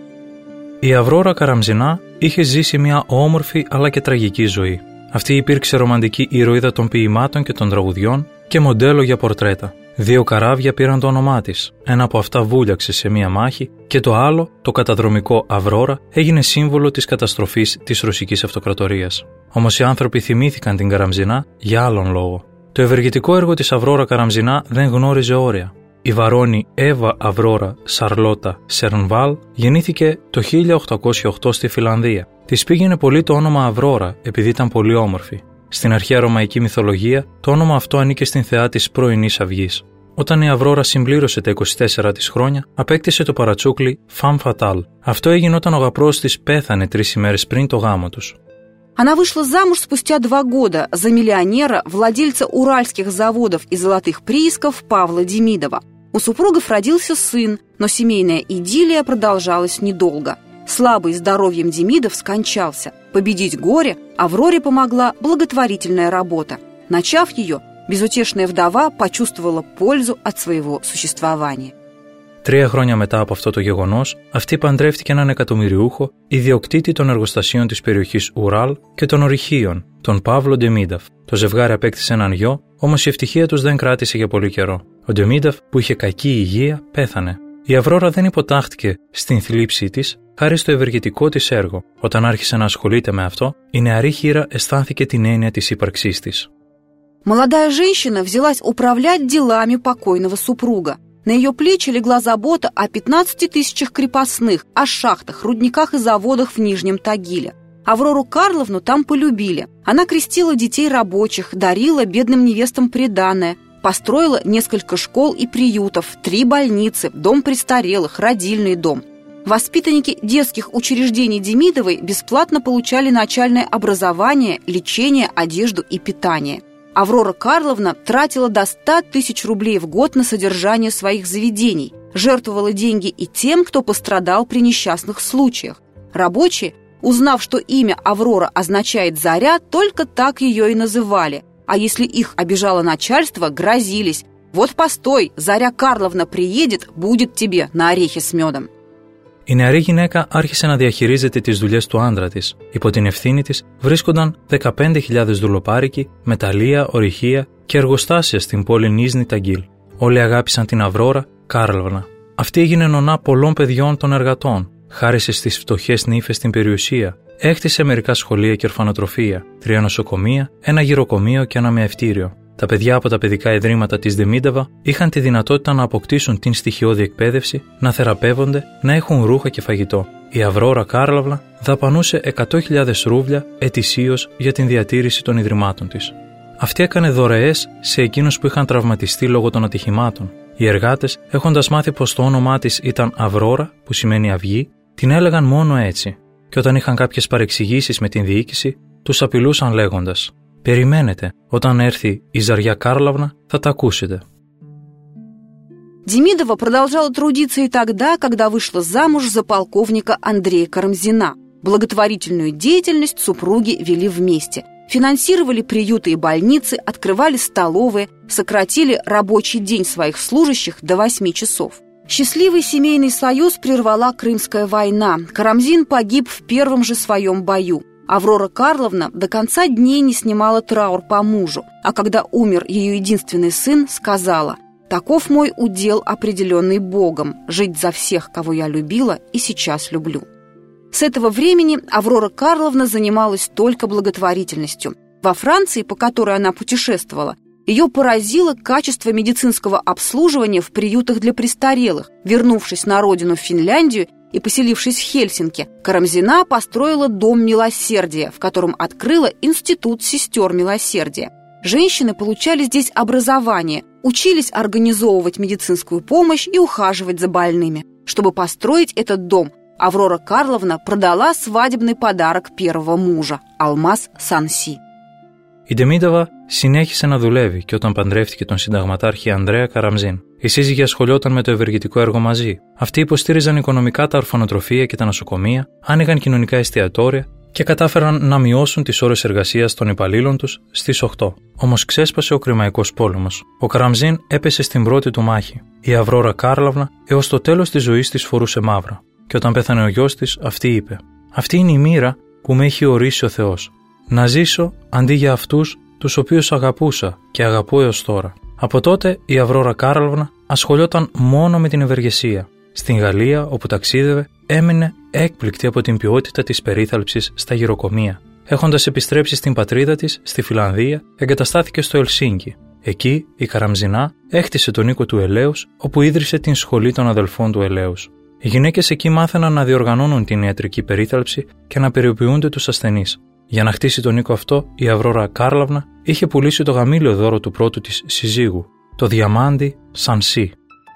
Η Αβρώρα Καραμζινά είχε ζήσει μια όμορφη αλλά και τραγική ζωή. Αυτή υπήρξε ρομαντική ηρωίδα των ποιημάτων και των τραγουδιών και μοντέλο για πορτρέτα. 2 καράβια πήραν το όνομά της. Ένα από αυτά βούλιαξε σε μία μάχη και το άλλο, το καταδρομικό Αβρώρα, έγινε σύμβολο της καταστροφής της Ρωσικής Αυτοκρατορίας. Όμως οι άνθρωποι θυμήθηκαν την Καραμζινά για άλλον λόγο. Το ευεργετικό έργο της Αβρώρα Καραμζινά δεν γνώριζε όρια. Η Βαρόνη Εύα Αβρώρα Σαρλότα Σερνβάλ γεννήθηκε το 1808 στη Φιλανδία. Της πήγαινε πολύ το όνομα Αβρώρα επειδή ήταν πολύ όμορφη. Στην αρχαία ρωμαϊκή μυθολογία, το όνομα αυτό ανήκε στην θεά της πρωινής αυγής. Όταν η Αβρώρα συμπλήρωσε τα 24 της χρόνια, απέκτησε το παρατσούκλι Femme Fatale. Αυτό έγινε όταν ο γαπρός της πέθανε 3 ημέρες πριν το γάμο τους. Она вышла замуж спустя 2 года за миллионера, владельца уральских заводов и золотых приисков Павла Демидова. У супругов родился сын, но семейная идиллия продолжалась недолго. Слабый здоровьем Демидов скончался. Победить горе Авроре помогла благотворительная работа. Начав ее, безутешная вдова почувствовала пользу от своего существования. 3 χρόνια μετά από αυτό το γεγονός, αυτή παντρεύτηκε έναν εκατομμυριούχο, ιδιοκτήτη των εργοστασίων της περιοχής Ουράλ και των ορυχείων, τον Παύλο Ντεμίδαφ. Το ζευγάρι απέκτησε έναν γιο, όμως η ευτυχία τους δεν κράτησε για πολύ καιρό. Ο Ντεμίδαφ, που είχε κακή υγεία, πέθανε. Η Αβρώρα δεν υποτάχθηκε στην θλίψη της, χάρη στο ευεργετικό της έργο. Όταν άρχισε να ασχολείται με αυτό, η νεαρή χήρα αισθάνθηκε την έννοια της ύπαρξής της. Молодая женщина взялась управлять делами покойного супруга. На ее плечи легла забота о 15 тысячах крепостных, о шахтах, рудниках и заводах в Нижнем Тагиле. Аврору Карловну там полюбили. Она крестила детей рабочих, дарила бедным невестам приданое, построила несколько школ и приютов, 3 больницы, дом престарелых, родильный дом. Воспитанники детских учреждений Демидовой бесплатно получали начальное образование, лечение, одежду и питание. Аврора Карловна тратила до 100 тысяч рублей в год на содержание своих заведений, жертвовала деньги и тем, кто пострадал при несчастных случаях. Рабочие, узнав, что имя Аврора означает «заря», только так ее и называли. А если их обижало начальство, грозились: «Вот постой, Заря Карловна приедет, будет тебе на орехи с медом». Η νεαρή γυναίκα άρχισε να διαχειρίζεται τις δουλειές του άντρα της. Υπό την ευθύνη της βρίσκονταν 15.000 δουλοπάρικοι, μεταλλεία, ορυχεία και εργοστάσια στην πόλη Νίζνη Ταγκίλ. Όλοι αγάπησαν την Αβρώρα Κάρλβνα. Αυτή έγινε νονά πολλών παιδιών των εργατών. Χάρισε στις φτωχές νύφες στην περιουσία. Έκτισε μερικά σχολεία και ορφανοτροφία, 3 νοσοκομεία, ένα γυροκομείο και ένα μεευτήριο. Τα παιδιά από τα παιδικά ιδρύματα της Δεμίδεβα είχαν τη δυνατότητα να αποκτήσουν την στοιχειώδη εκπαίδευση, να θεραπεύονται, να έχουν ρούχα και φαγητό. Η Αβρώρα Κάρλαυλα δαπανούσε 100.000 ρούβλια ετησίως για την διατήρηση των ιδρυμάτων της. Αυτή έκανε δωρεές σε εκείνους που είχαν τραυματιστεί λόγω των ατυχημάτων. Οι εργάτες, έχοντας μάθει πως το όνομά της ήταν Αβρώρα, που σημαίνει αυγή, την έλεγαν μόνο έτσι. Και όταν είχαν κάποιες παρεξηγήσεις με την διοίκηση, τους απειλούσαν λέγοντας: «Περιμένετε, όταν έρθει η Ζαριά Κάρλαυνα θα τα ακούσετε». Демидова продолжала трудиться и тогда, когда вышла замуж за полковника Андрея Карамзина. Благотворительную деятельность супруги вели вместе. Финансировали приюты и больницы, открывали столовые, сократили рабочий день своих служащих до 8 часов. Счастливый семейный союз прервала Крымская война. Карамзин погиб в первом же своем бою. Аврора Карловна до конца дней не снимала траур по мужу, а когда умер ее единственный сын, сказала: «Таков мой удел, определенный Богом, жить за всех, кого я любила и сейчас люблю». С этого времени Аврора Карловна занималась только благотворительностью. Во Франции, по которой она путешествовала, ее поразило качество медицинского обслуживания в приютах для престарелых. Вернувшись на родину в Финляндию, и поселившись в Хельсинки, Карамзина построила Дом милосердия, в котором открыла Институт сестер милосердия. Женщины получали здесь образование, учились организовывать медицинскую помощь и ухаживать за больными. Чтобы построить этот дом, Аврора Карловна продала свадебный подарок первого μужа – алмаз Санси. Η Ντεμίδοβα συνέχισε να δουλεύει και όταν παντρεύτηκε τον συνταγματάρχη Ανδρέα Καραμζίν. Οι σύζυγοι ασχολιόταν με το ευεργετικό έργο μαζί. Αυτοί υποστήριζαν οικονομικά τα ορφανοτροφεία και τα νοσοκομεία, άνοιγαν κοινωνικά εστιατόρια και κατάφεραν να μειώσουν τις ώρες εργασίας των υπαλλήλων τους στις 8. Όμως ξέσπασε ο Κρημαϊκός πόλεμος. Ο Καραμζίν έπεσε στην πρώτη του μάχη. Η Αβρόρα Κάρλαβνα έως το τέλος της ζωής της φορούσε μαύρα. Και όταν πέθανε ο γιος της, αυτή είπε: «Αυτή είναι η μοίρα που με έχει ορίσει ο Θεός. Να ζήσω αντί για αυτούς τους οποίους αγαπούσα και αγαπώ έως τώρα». Από τότε η Αβρόρα Κάρλαβνα ασχολιόταν μόνο με την ευεργεσία. Στην Γαλλία, όπου ταξίδευε, έμεινε έκπληκτη από την ποιότητα της περίθαλψης στα γυροκομεία. Έχοντας επιστρέψει στην πατρίδα της, στη Φιλανδία, εγκαταστάθηκε στο Ελσίνκι. Εκεί η Καραμζινά έχτισε τον οίκο του Ελέους, όπου ίδρυσε την σχολή των αδελφών του Ελέους. Οι γυναίκες εκεί μάθαιναν να διοργανώνουν την ιατρική περίθαλψη και να περιοποιούνται τους ασθενείς. Για να χτίσει τον οίκο αυτό, η Αβρόρα Κάρλαβνα είχε πουλήσει το γαμήλιο δώρο του πρώτου της συζύγου, το διαμάντι Санси.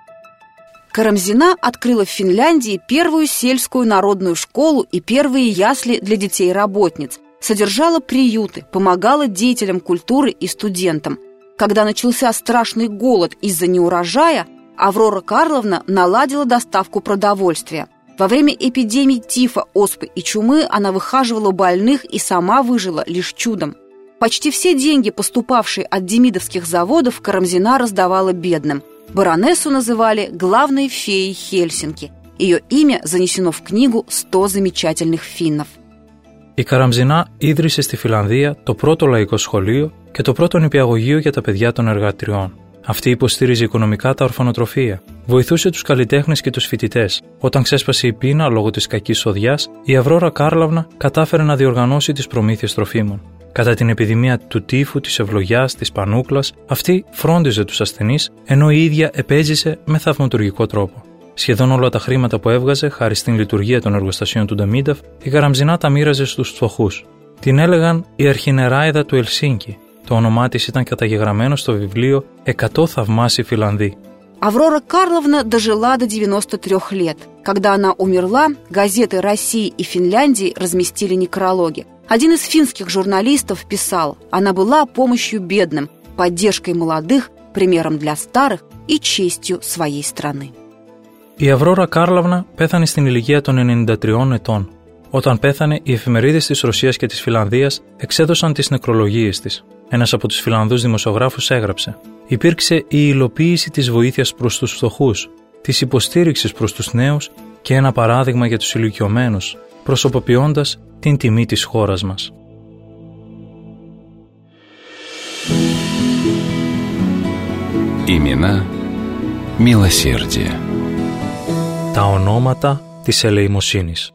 Карамзина открыла в Финляндии первую сельскую народную школу и первые ясли для детей-работниц, содержала приюты, помогала деятелям культуры и студентам. Когда начался страшный голод из-за неурожая, Аврора Карловна наладила доставку продовольствия. Во время эпидемий тифа, оспы и чумы она выхаживала больных и сама выжила лишь чудом. Почти все деньги, поступавшие от демидовских заводов, Карамзина раздавала бедным. Баронессу называли главной феей Хельсинки. Ее имя занесено в книгу «100 замечательных финнов». Η Καραμζινά ίδρυσε στη Φιλανδία το πρώτο λαϊκό σχολείο και το πρώτο νηπιαγωγείο για τα παιδιά των εργατριών. Αυτή υποστήριζε οικονομικά τα ορφανοτροφεία, βοηθούσε τους καλλιτέχνες και τους φοιτητές. Όταν ξέσπασε η πείνα λόγω της κακής σοδιάς, η Αβρόρα Κάρλαβνα κατάφερε να διοργανώσει τις προμήθειες τροφίμων. Κατά την επιδημία του τύφου, της ευλογιάς, της πανούκλας, αυτή φρόντιζε τους ασθενείς, ενώ η ίδια επέζησε με θαυματουργικό τρόπο. Σχεδόν όλα τα χρήματα που έβγαζε, χάρη στην λειτουργία των εργοστασίων του Ντεμίδοφ, η Καραμζινά τα μοίραζε στους φτωχούς. Την έλεγαν η αρχινεράιδα του Ελσίνκι. Το όνομά της ήταν καταγεγραμμένο στο βιβλίο «100 θαυμάσιοι Φιλανδοί». Аврора Карловна дожила до 93 лет. Когда она умерла, газеты России и Финляндии разместили некрологи. Один из финских журналистов писал: «Она была помощью бедным, поддержкой молодых, примером для старых и честью своей страны». Η Αβρόρα Κάρλαβνα πέθανε στην ηλικία των 93 ετών. Όταν πέθανε, οι εφημερίδες της Ρωσίας και της Φιλανδίας εξέδωσαν τις νεκρολογίες της. Ένας από τους Φιλανδούς δημοσιογράφους έγραψε: «Υπήρξε η υλοποίηση της βοήθειας προς τους φτωχούς, της υποστήριξης προς τους νέους και ένα παράδειγμα για τους ηλικιωμένους, προσωποποιώντας την τιμή της χώρας μας». Имена милосердия. Τα ονόματα της ελεημοσύνης.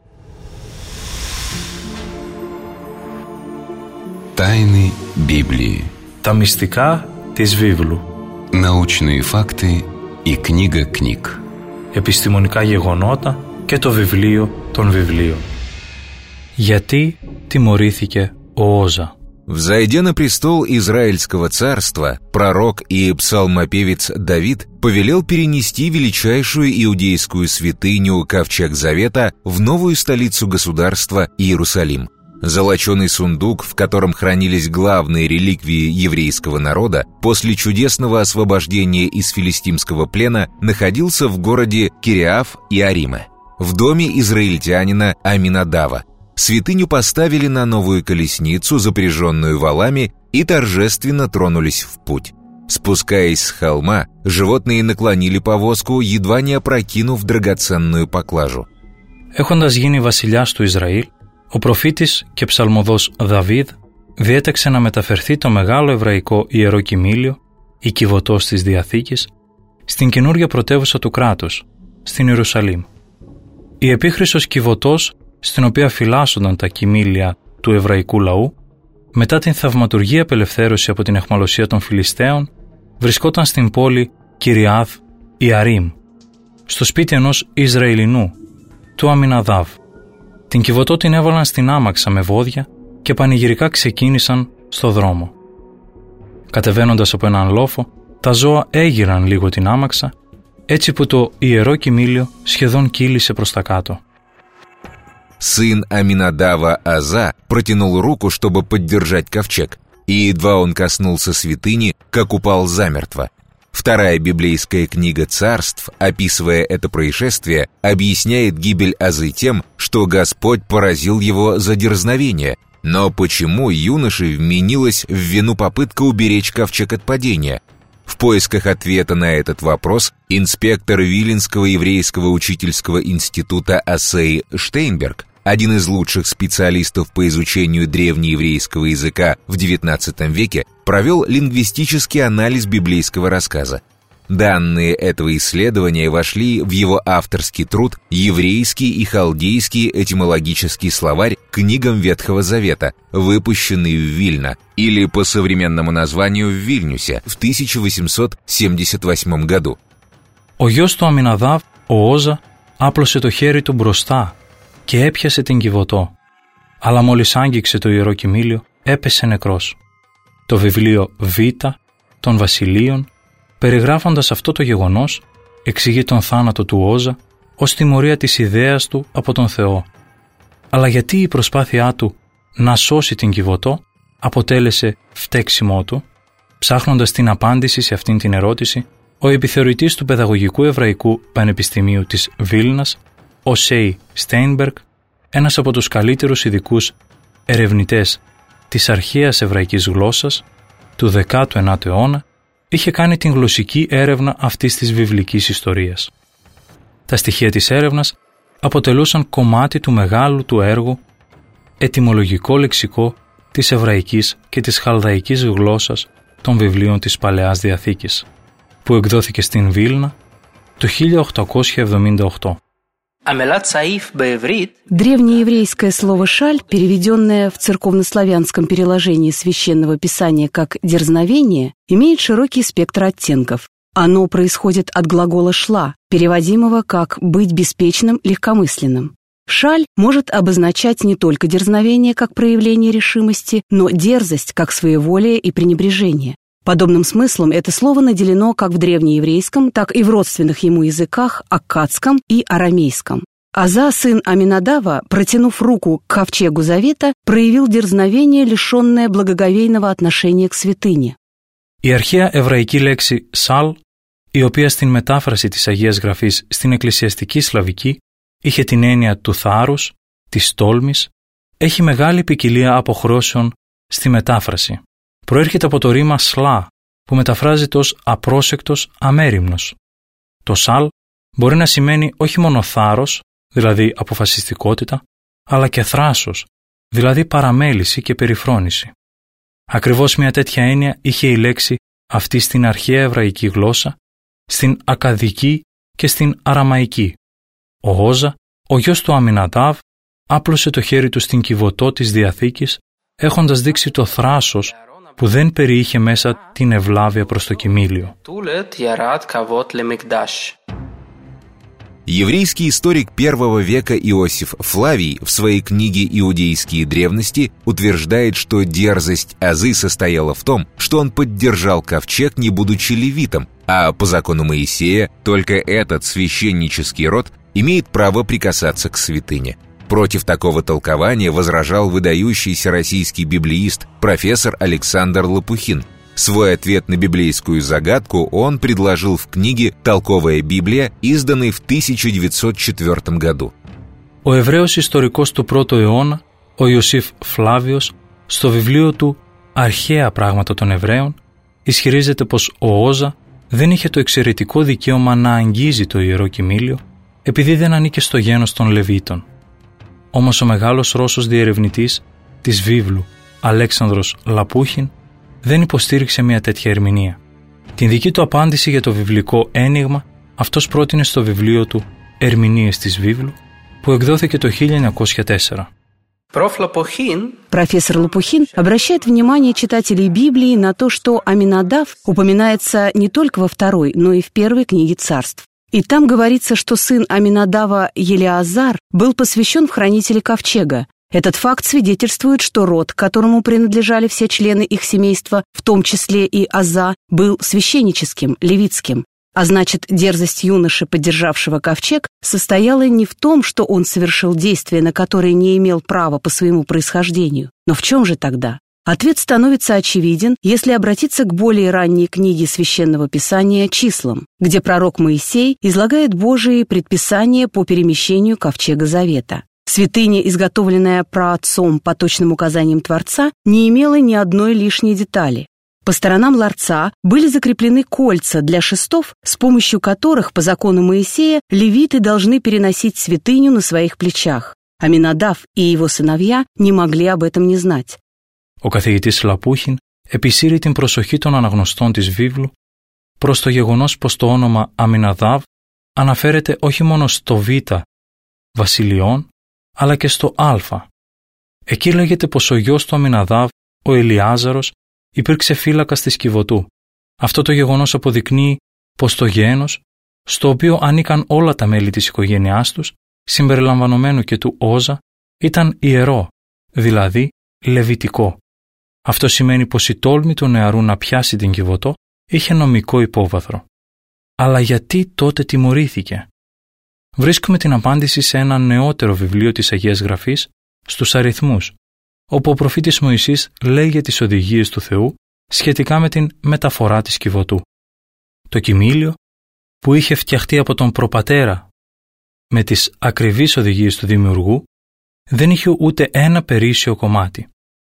Тайны Библии. Τα μυστικά της βίβλου. Научные факты и книга книг. Επιστημονικά γεγονότα και το βιβλίο των βιβλίων. Γιατί τιμωρήθηκε ο Όζα? Взойдя на престол Израильского царства, пророк и псалмопевец Давид повелел перенести величайшую иудейскую святыню Ковчег Завета в новую столицу государства Иерусалим. Золоченый сундук, в котором хранились главные реликвии еврейского народа, после чудесного освобождения из филистимского плена находился в городе Кириаф-Иариме, в доме израильтянина Аминадава. Святыню поставили на новую колесницу, запряженную валами, и торжественно тронулись в путь. Спускаясь с холма, животные наклонили повозку, едва не опрокинув драгоценную поклажу. Έχοντας γίνει βασιλιάς του Ισραήλ, ο προφήτης και ψαλμοδός Δαβίδ διέταξε να μεταφερθεί το μεγάλο εβραϊκό ιερό κοιμήλιο, η κυβωτός της Διαθήκης, στην καινούργια πρωτεύουσα του κράτους, στην Ιερουσαλήμ. Η επίχρυσος κυβωτός, στην οποία φυλάσσονταν τα κοιμήλια του εβραϊκού λαού, μετά την θαυματουργή απελευθέρωση από την αιχμαλωσία των Φιλιστέων, βρισκόταν στην πόλη Κυριάθ Ιαρίμ, στο σπίτι ενός Ισραηλινού, του Αμιναδάβ. Την Κιβωτό την έβαλαν στην άμαξα με βόδια και πανηγυρικά ξεκίνησαν στο δρόμο. Κατεβαίνοντας από έναν λόφο, τα ζώα έγειραν λίγο την άμαξα, έτσι που το ιερό κοιμήλιο σχεδόν κύλησε προς τα κάτω. Сын Аминадава Аза протянул руку, чтобы поддержать ковчег, и едва он коснулся святыни, как упал замертво. Вторая библейская книга «Царств», описывая это происшествие, объясняет гибель Азы тем, что Господь поразил его за дерзновение. Но почему юноше вменилась в вину попытка уберечь ковчег от падения? В поисках ответа на этот вопрос инспектор Виленского еврейского учительского института Асей Штейнберг, один из лучших специалистов по изучению древнееврейского языка в XIX веке, провел лингвистический анализ библейского рассказа. Данные этого исследования вошли в его авторский труд «Еврейский и халдейский этимологический словарь к книгам Ветхого Завета», выпущенный в Вильно, или по современному названию в Вильнюсе в 1878 году. Ο γιος του Αμιναδάβ, ο Όζα, άπλωσε το χέρι του μπροστά και έπιασε την Κιβωτό, αλλά μόλις άγγιξε το ιερό κοιμήλιο, έπεσε νεκρός. Το βιβλίο Β των Βασιλείων, περιγράφοντας αυτό το γεγονός, εξηγεί τον θάνατο του Όζα ως τιμωρία της ιδέας του από τον Θεό. Αλλά γιατί η προσπάθειά του να σώσει την Κιβωτό αποτέλεσε φταίξιμό του? Ψάχνοντας την απάντηση σε αυτήν την ερώτηση, ο επιθεωρητής του Παιδαγωγικού Εβραϊκού Πανεπιστημίου της Βίλνας, ο Σέι Στέινμπεργκ, ένας από τους καλύτερους ειδικούς ερευνητές της αρχαίας εβραϊκής γλώσσας του 19ου αιώνα, είχε κάνει την γλωσσική έρευνα αυτής της βιβλικής ιστορίας. Τα στοιχεία της έρευνας αποτελούσαν κομμάτι του μεγάλου του έργου «Ετυμολογικό λεξικό της εβραϊκής και της χαλδαϊκής γλώσσας των βιβλίων της Παλαιάς Διαθήκης», που εκδόθηκε στην Βίλνα το 1878. Древнееврейское слово «шаль», переведенное в церковнославянском переложении Священного Писания как «дерзновение», имеет широкий спектр оттенков. Оно происходит от глагола «шла», переводимого как «быть беспечным, легкомысленным». «Шаль» может обозначать не только дерзновение как проявление решимости, но дерзость как своеволие и пренебрежение. Подобным смыслом это слово наделено как в древнееврейском, так и в родственных ему языках аккадском и арамейском. Аза, сын Аминадава, протянув руку к ковчегу завета, проявил дерзновение, лишенное благоговейного отношения к святыне. Η αρχαία εβραϊκή λέξη «σαλ», η οποία στην μετάφραση της Αγίας Γραφής στην εκκλησιαστική σλαβική είχε την έννοια του θάρρους, της τόλμης, έχει μεγάλη ποικιλία αποχρώσεων στη μετάφραση. Προέρχεται από το ρήμα «σλά», που μεταφράζεται ως «απρόσεκτος, αμέριμνος». Το «σαλ» μπορεί να σημαίνει όχι μόνο θάρρος, δηλαδή αποφασιστικότητα, αλλά και θράσος, δηλαδή παραμέληση και περιφρόνηση. Ακριβώς μια τέτοια έννοια είχε η λέξη αυτή στην αρχαία εβραϊκή γλώσσα, στην ακαδική και στην αραμαϊκή. Ο Όζα, ο γιος του Αμιναντάβ, άπλωσε το χέρι του στην Κιβωτό της Διαθήκης, έχοντας δείξει το θράσος που δεν περιείχε μέσα την ευλάβεια προς το κοιμήλιο. Еврейский историк первого века Иосиф Флавий в своей книге «Иудейские древности» утверждает, что дерзость Азы состояла в том, что он поддержал ковчег, не будучи левитом, а по закону Моисея только этот священнический род имеет право прикасаться к святыне. Против такого толкования возражал выдающийся российский библеист профессор Александр Лопухин. Свой ответ на библейскую загадку он предложил в книге «Толковая Библия», изданной в 1904 году. Ο Εβραίος ιστορικός του 1ου αιώνα, ο Ιωσήφ Φλάβιος, στο βιβλίο του «Αρχαία πράγματα των Εβραίων», ισχυρίζεται πως ο Όζα δεν είχε το εξαιρετικό δικαίωμα να αγγίζει το Ιερό Κοιμήλιο επειδή δεν ανήκε στο γένος των Λεβίτων. Όμως ο μεγάλος Ρώσος διερευνητής της βίβλου Αλέξανδρος Λαπούχιν δεν υποστήριξε μια τέτοια ερμηνεία. Την δική του απάντηση για το βιβλικό ένιγμα αυτός πρότεινε στο βιβλίο του «Ερμηνείες της βίβλου» που εκδόθηκε το 1904. Профессор Лопухин обращает внимание читателей Библии на то, что Аминадав упоминается не только во второй, но и в первой книге царств. И там говорится, что сын Аминадава Елеазар был посвящен в хранители ковчега. Этот факт свидетельствует, что род, которому принадлежали все члены их семейства, в том числе и Аза, был священническим, левитским. А значит, дерзость юноши, поддержавшего ковчег, состояла не в том, что он совершил действия, на которые не имел права по своему происхождению. Но в чем же тогда? Ответ становится очевиден, если обратиться к более ранней книге Священного Писания «Числам», где пророк Моисей излагает Божии предписания по перемещению ковчега Завета. Святыня, изготовленная праотцом по точным указаниям Творца, не имела ни одной лишней детали. По сторонам ларца были закреплены кольца для шестов, с помощью которых, по закону Моисея, левиты должны переносить святыню на своих плечах. Аминадав и его сыновья не могли об этом не знать. Ο καθηγητής Λαπούχιν επισύρει την προσοχή των αναγνωστών της βίβλου προς το γεγονός πως το όνομα Αμιναδάβ αναφέρεται όχι μόνο στο Β βασιλειών, αλλά και στο Α. Εκεί λέγεται πως ο γιος του Αμιναδάβ, ο Ελιάζαρος, υπήρξε φύλακας της Κιβωτού. Αυτό το γεγονός αποδεικνύει πως το γένος, στο οποίο ανήκαν όλα τα μέλη της οικογένειάς τους, συμπεριλαμβανομένου και του Όζα, ήταν ιερό, δηλαδή λεβιτικό. Αυτό σημαίνει πως η τόλμη του νεαρού να πιάσει την Κιβωτό είχε νομικό υπόβαθρο. Αλλά γιατί τότε τιμωρήθηκε? Βρίσκουμε την απάντηση σε ένα νεότερο βιβλίο της Αγίας Γραφής, στους Αριθμούς, όπου ο προφήτης Μωυσής λέει για τις οδηγίες του Θεού σχετικά με την μεταφορά της Κιβωτού. Το κοιμήλιο, που είχε φτιαχτεί από τον προπατέρα με τις ακριβείς οδηγίες του Δημιουργού, δεν είχε ούτε ένα περίσσιο κομμάτι.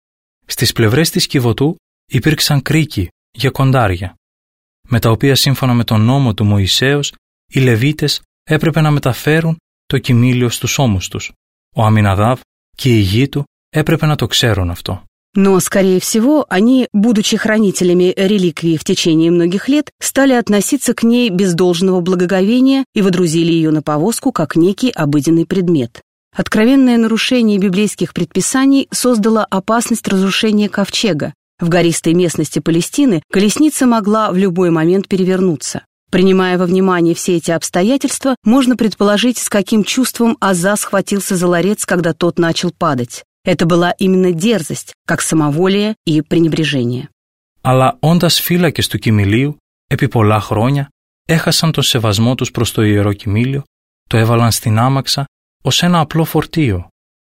Στις πλευρές της Κιβωτού υπήρξαν κρίκοι για κοντάρια, με τα οποία σύμφωνα με τον νόμο του Μωυσέως οι Λεβίτες έπρεπε να μεταφέρουν το κοιμήλιο στους ώμους τους. Ο Αμιναδάβ και η γη του έπρεπε να το ξέρουν αυτό. Но, скорее всего, они, будучи хранителями реликвии в течение многих лет, стали относиться к ней без должного благоговения и водрузили ее на повозку как некий обыденный предмет. Откровенное нарушение библейских предписаний создало опасность разрушения ковчега. В гористой местности Палестины колесница могла в любой момент перевернуться. Принимая во внимание все эти обстоятельства, можно предположить, с каким чувством Аза схватился за ларец, когда тот начал падать. Это была именно дерзость, как самоволие и пренебрежение. Αλλά όντας φύλακες του κοιμηλίου, επί πολλά χρόνια, έχασαν τον σεβασμό τους προς το ιερό κοιμήλιο, το έβαλαν στην άμαξα ως ένα απλό φορτίο.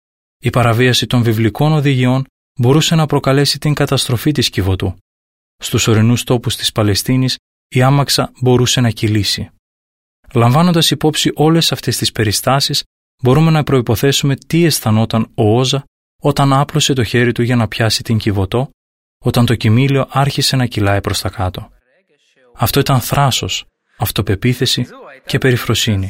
Η παραβίαση των βιβλικών οδηγιών μπορούσε να προκαλέσει την καταστροφή της Κιβωτού. Στους ορεινούς τόπους της Παλαιστίνης η άμαξα μπορούσε να κυλήσει. Λαμβάνοντας υπόψη όλες αυτές τις περιστάσεις, μπορούμε να προϋποθέσουμε τι αισθανόταν ο Όζα όταν άπλωσε το χέρι του για να πιάσει την Κιβωτό, όταν το κοιμήλιο άρχισε να κυλάει προς τα κάτω. Αυτό ήταν θράσος, αυτοπεποίθηση και περιφροσύνη.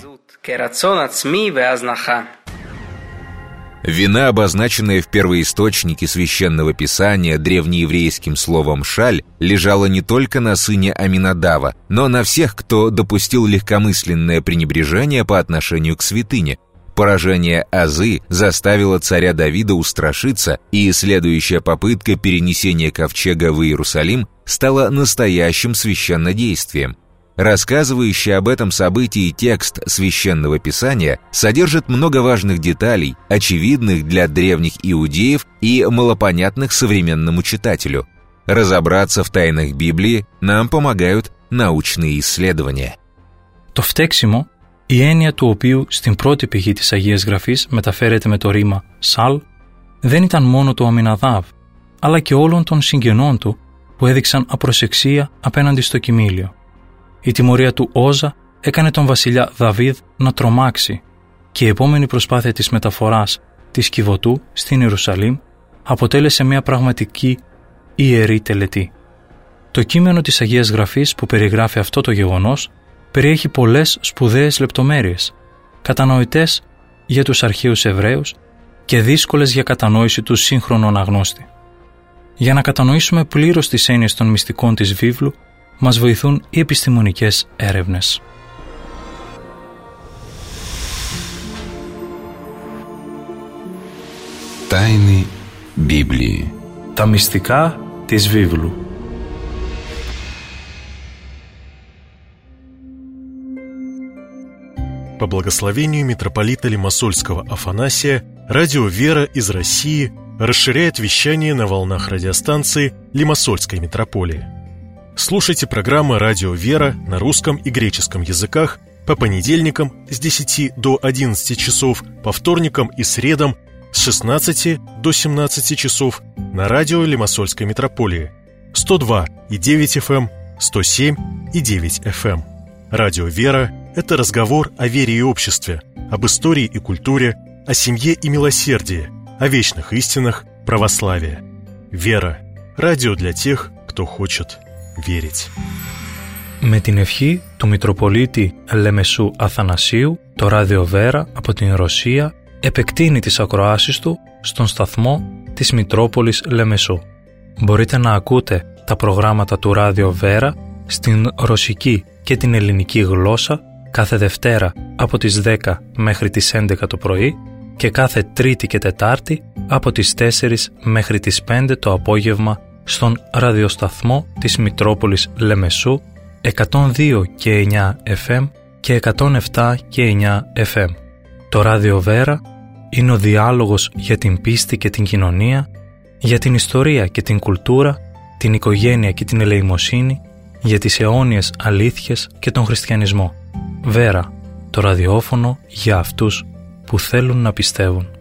Вина, обозначенная в первоисточнике Священного Писания древнееврейским словом «шаль», лежала не только на сыне Аминадава, но на всех, кто допустил легкомысленное пренебрежение по отношению к святыне. Поражение Азы заставило царя Давида устрашиться, и следующая попытка перенесения ковчега в Иерусалим стала настоящим священнодействием. Рассказывающий об этом событии текст Священного Писания содержит много важных деталей, очевидных для древних иудеев и малопонятных современному читателю. Разобраться в тайнах Библии нам помогают научные исследования. Το φταίξιμο, η έννοια του οποίου στην πρώτη πηγή της Αγίας Γραφής μεταφέρεται με το ρήμα «σαλ», δεν ήταν μόνο του Αμιναδάβ, αλλά και όλων των συγγενών του που έδειξαν απροσεξία απέναντι στο κοιμήλιο. Η τιμωρία του Όζα έκανε τον βασιλιά Δαβίδ να τρομάξει και η επόμενη προσπάθεια της μεταφοράς της Κιβωτού στην Ιερουσαλήμ αποτέλεσε μια πραγματική ιερή τελετή. Το κείμενο της Αγίας Γραφής που περιγράφει αυτό το γεγονός περιέχει πολλές σπουδαίες λεπτομέρειες, κατανοητές για τους αρχαίους Εβραίους και δύσκολες για κατανόηση του σύγχρονου αναγνώστη. Για να κατανοήσουμε πλήρως τις έννοιες των μυστικών της βίβλου, μας βοηθούν οι επιστημονικές έρευνες. Τάινοι Біблії. Τα μυστικά της βίβλου. по благословению митрополита Лимассольского Афанасия, радио «Вера» из России расширяет вещание на волнах радиостанции Лимассольской митрополии. Слушайте программы «Радио «Вера» на русском и греческом языках по понедельникам с 10 до 11 часов, по вторникам и средам с 16 до 17 часов на радио Лимассольской митрополии 102,9 FM, 107,9 FM. Радио «Вера» — это разговор о вере и обществе, об истории и культуре, о семье и милосердии, о вечных истинах православия. «Вера» — радио для тех, кто хочет верить. Με την ευχή του Μητροπολίτη Λεμεσού Αθανασίου, το ράδιο Βέρα από την Ρωσία επεκτείνει τις ακροάσεις του στον σταθμό της Μητρόπολης Λεμεσού. Μπορείτε να ακούτε τα προγράμματα του ράδιο Βέρα στην ρωσική και την ελληνική γλώσσα κάθε Δευτέρα από τις 10 μέχρι τις 11 το πρωί και κάθε Τρίτη και Τετάρτη από τις 4 μέχρι τις 5 το απόγευμα στον ραδιοσταθμό της Μητρόπολης Λεμεσού 102 και 9 FM και 107 και 9 FM. Το ράδιο Βέρα είναι ο διάλογος για την πίστη και την κοινωνία, για την ιστορία και την κουλτούρα, την οικογένεια και την ελεημοσύνη, για τις αιώνιες αλήθειες και τον χριστιανισμό. Βέρα, το ραδιόφωνο για αυτούς που θέλουν να πιστεύουν.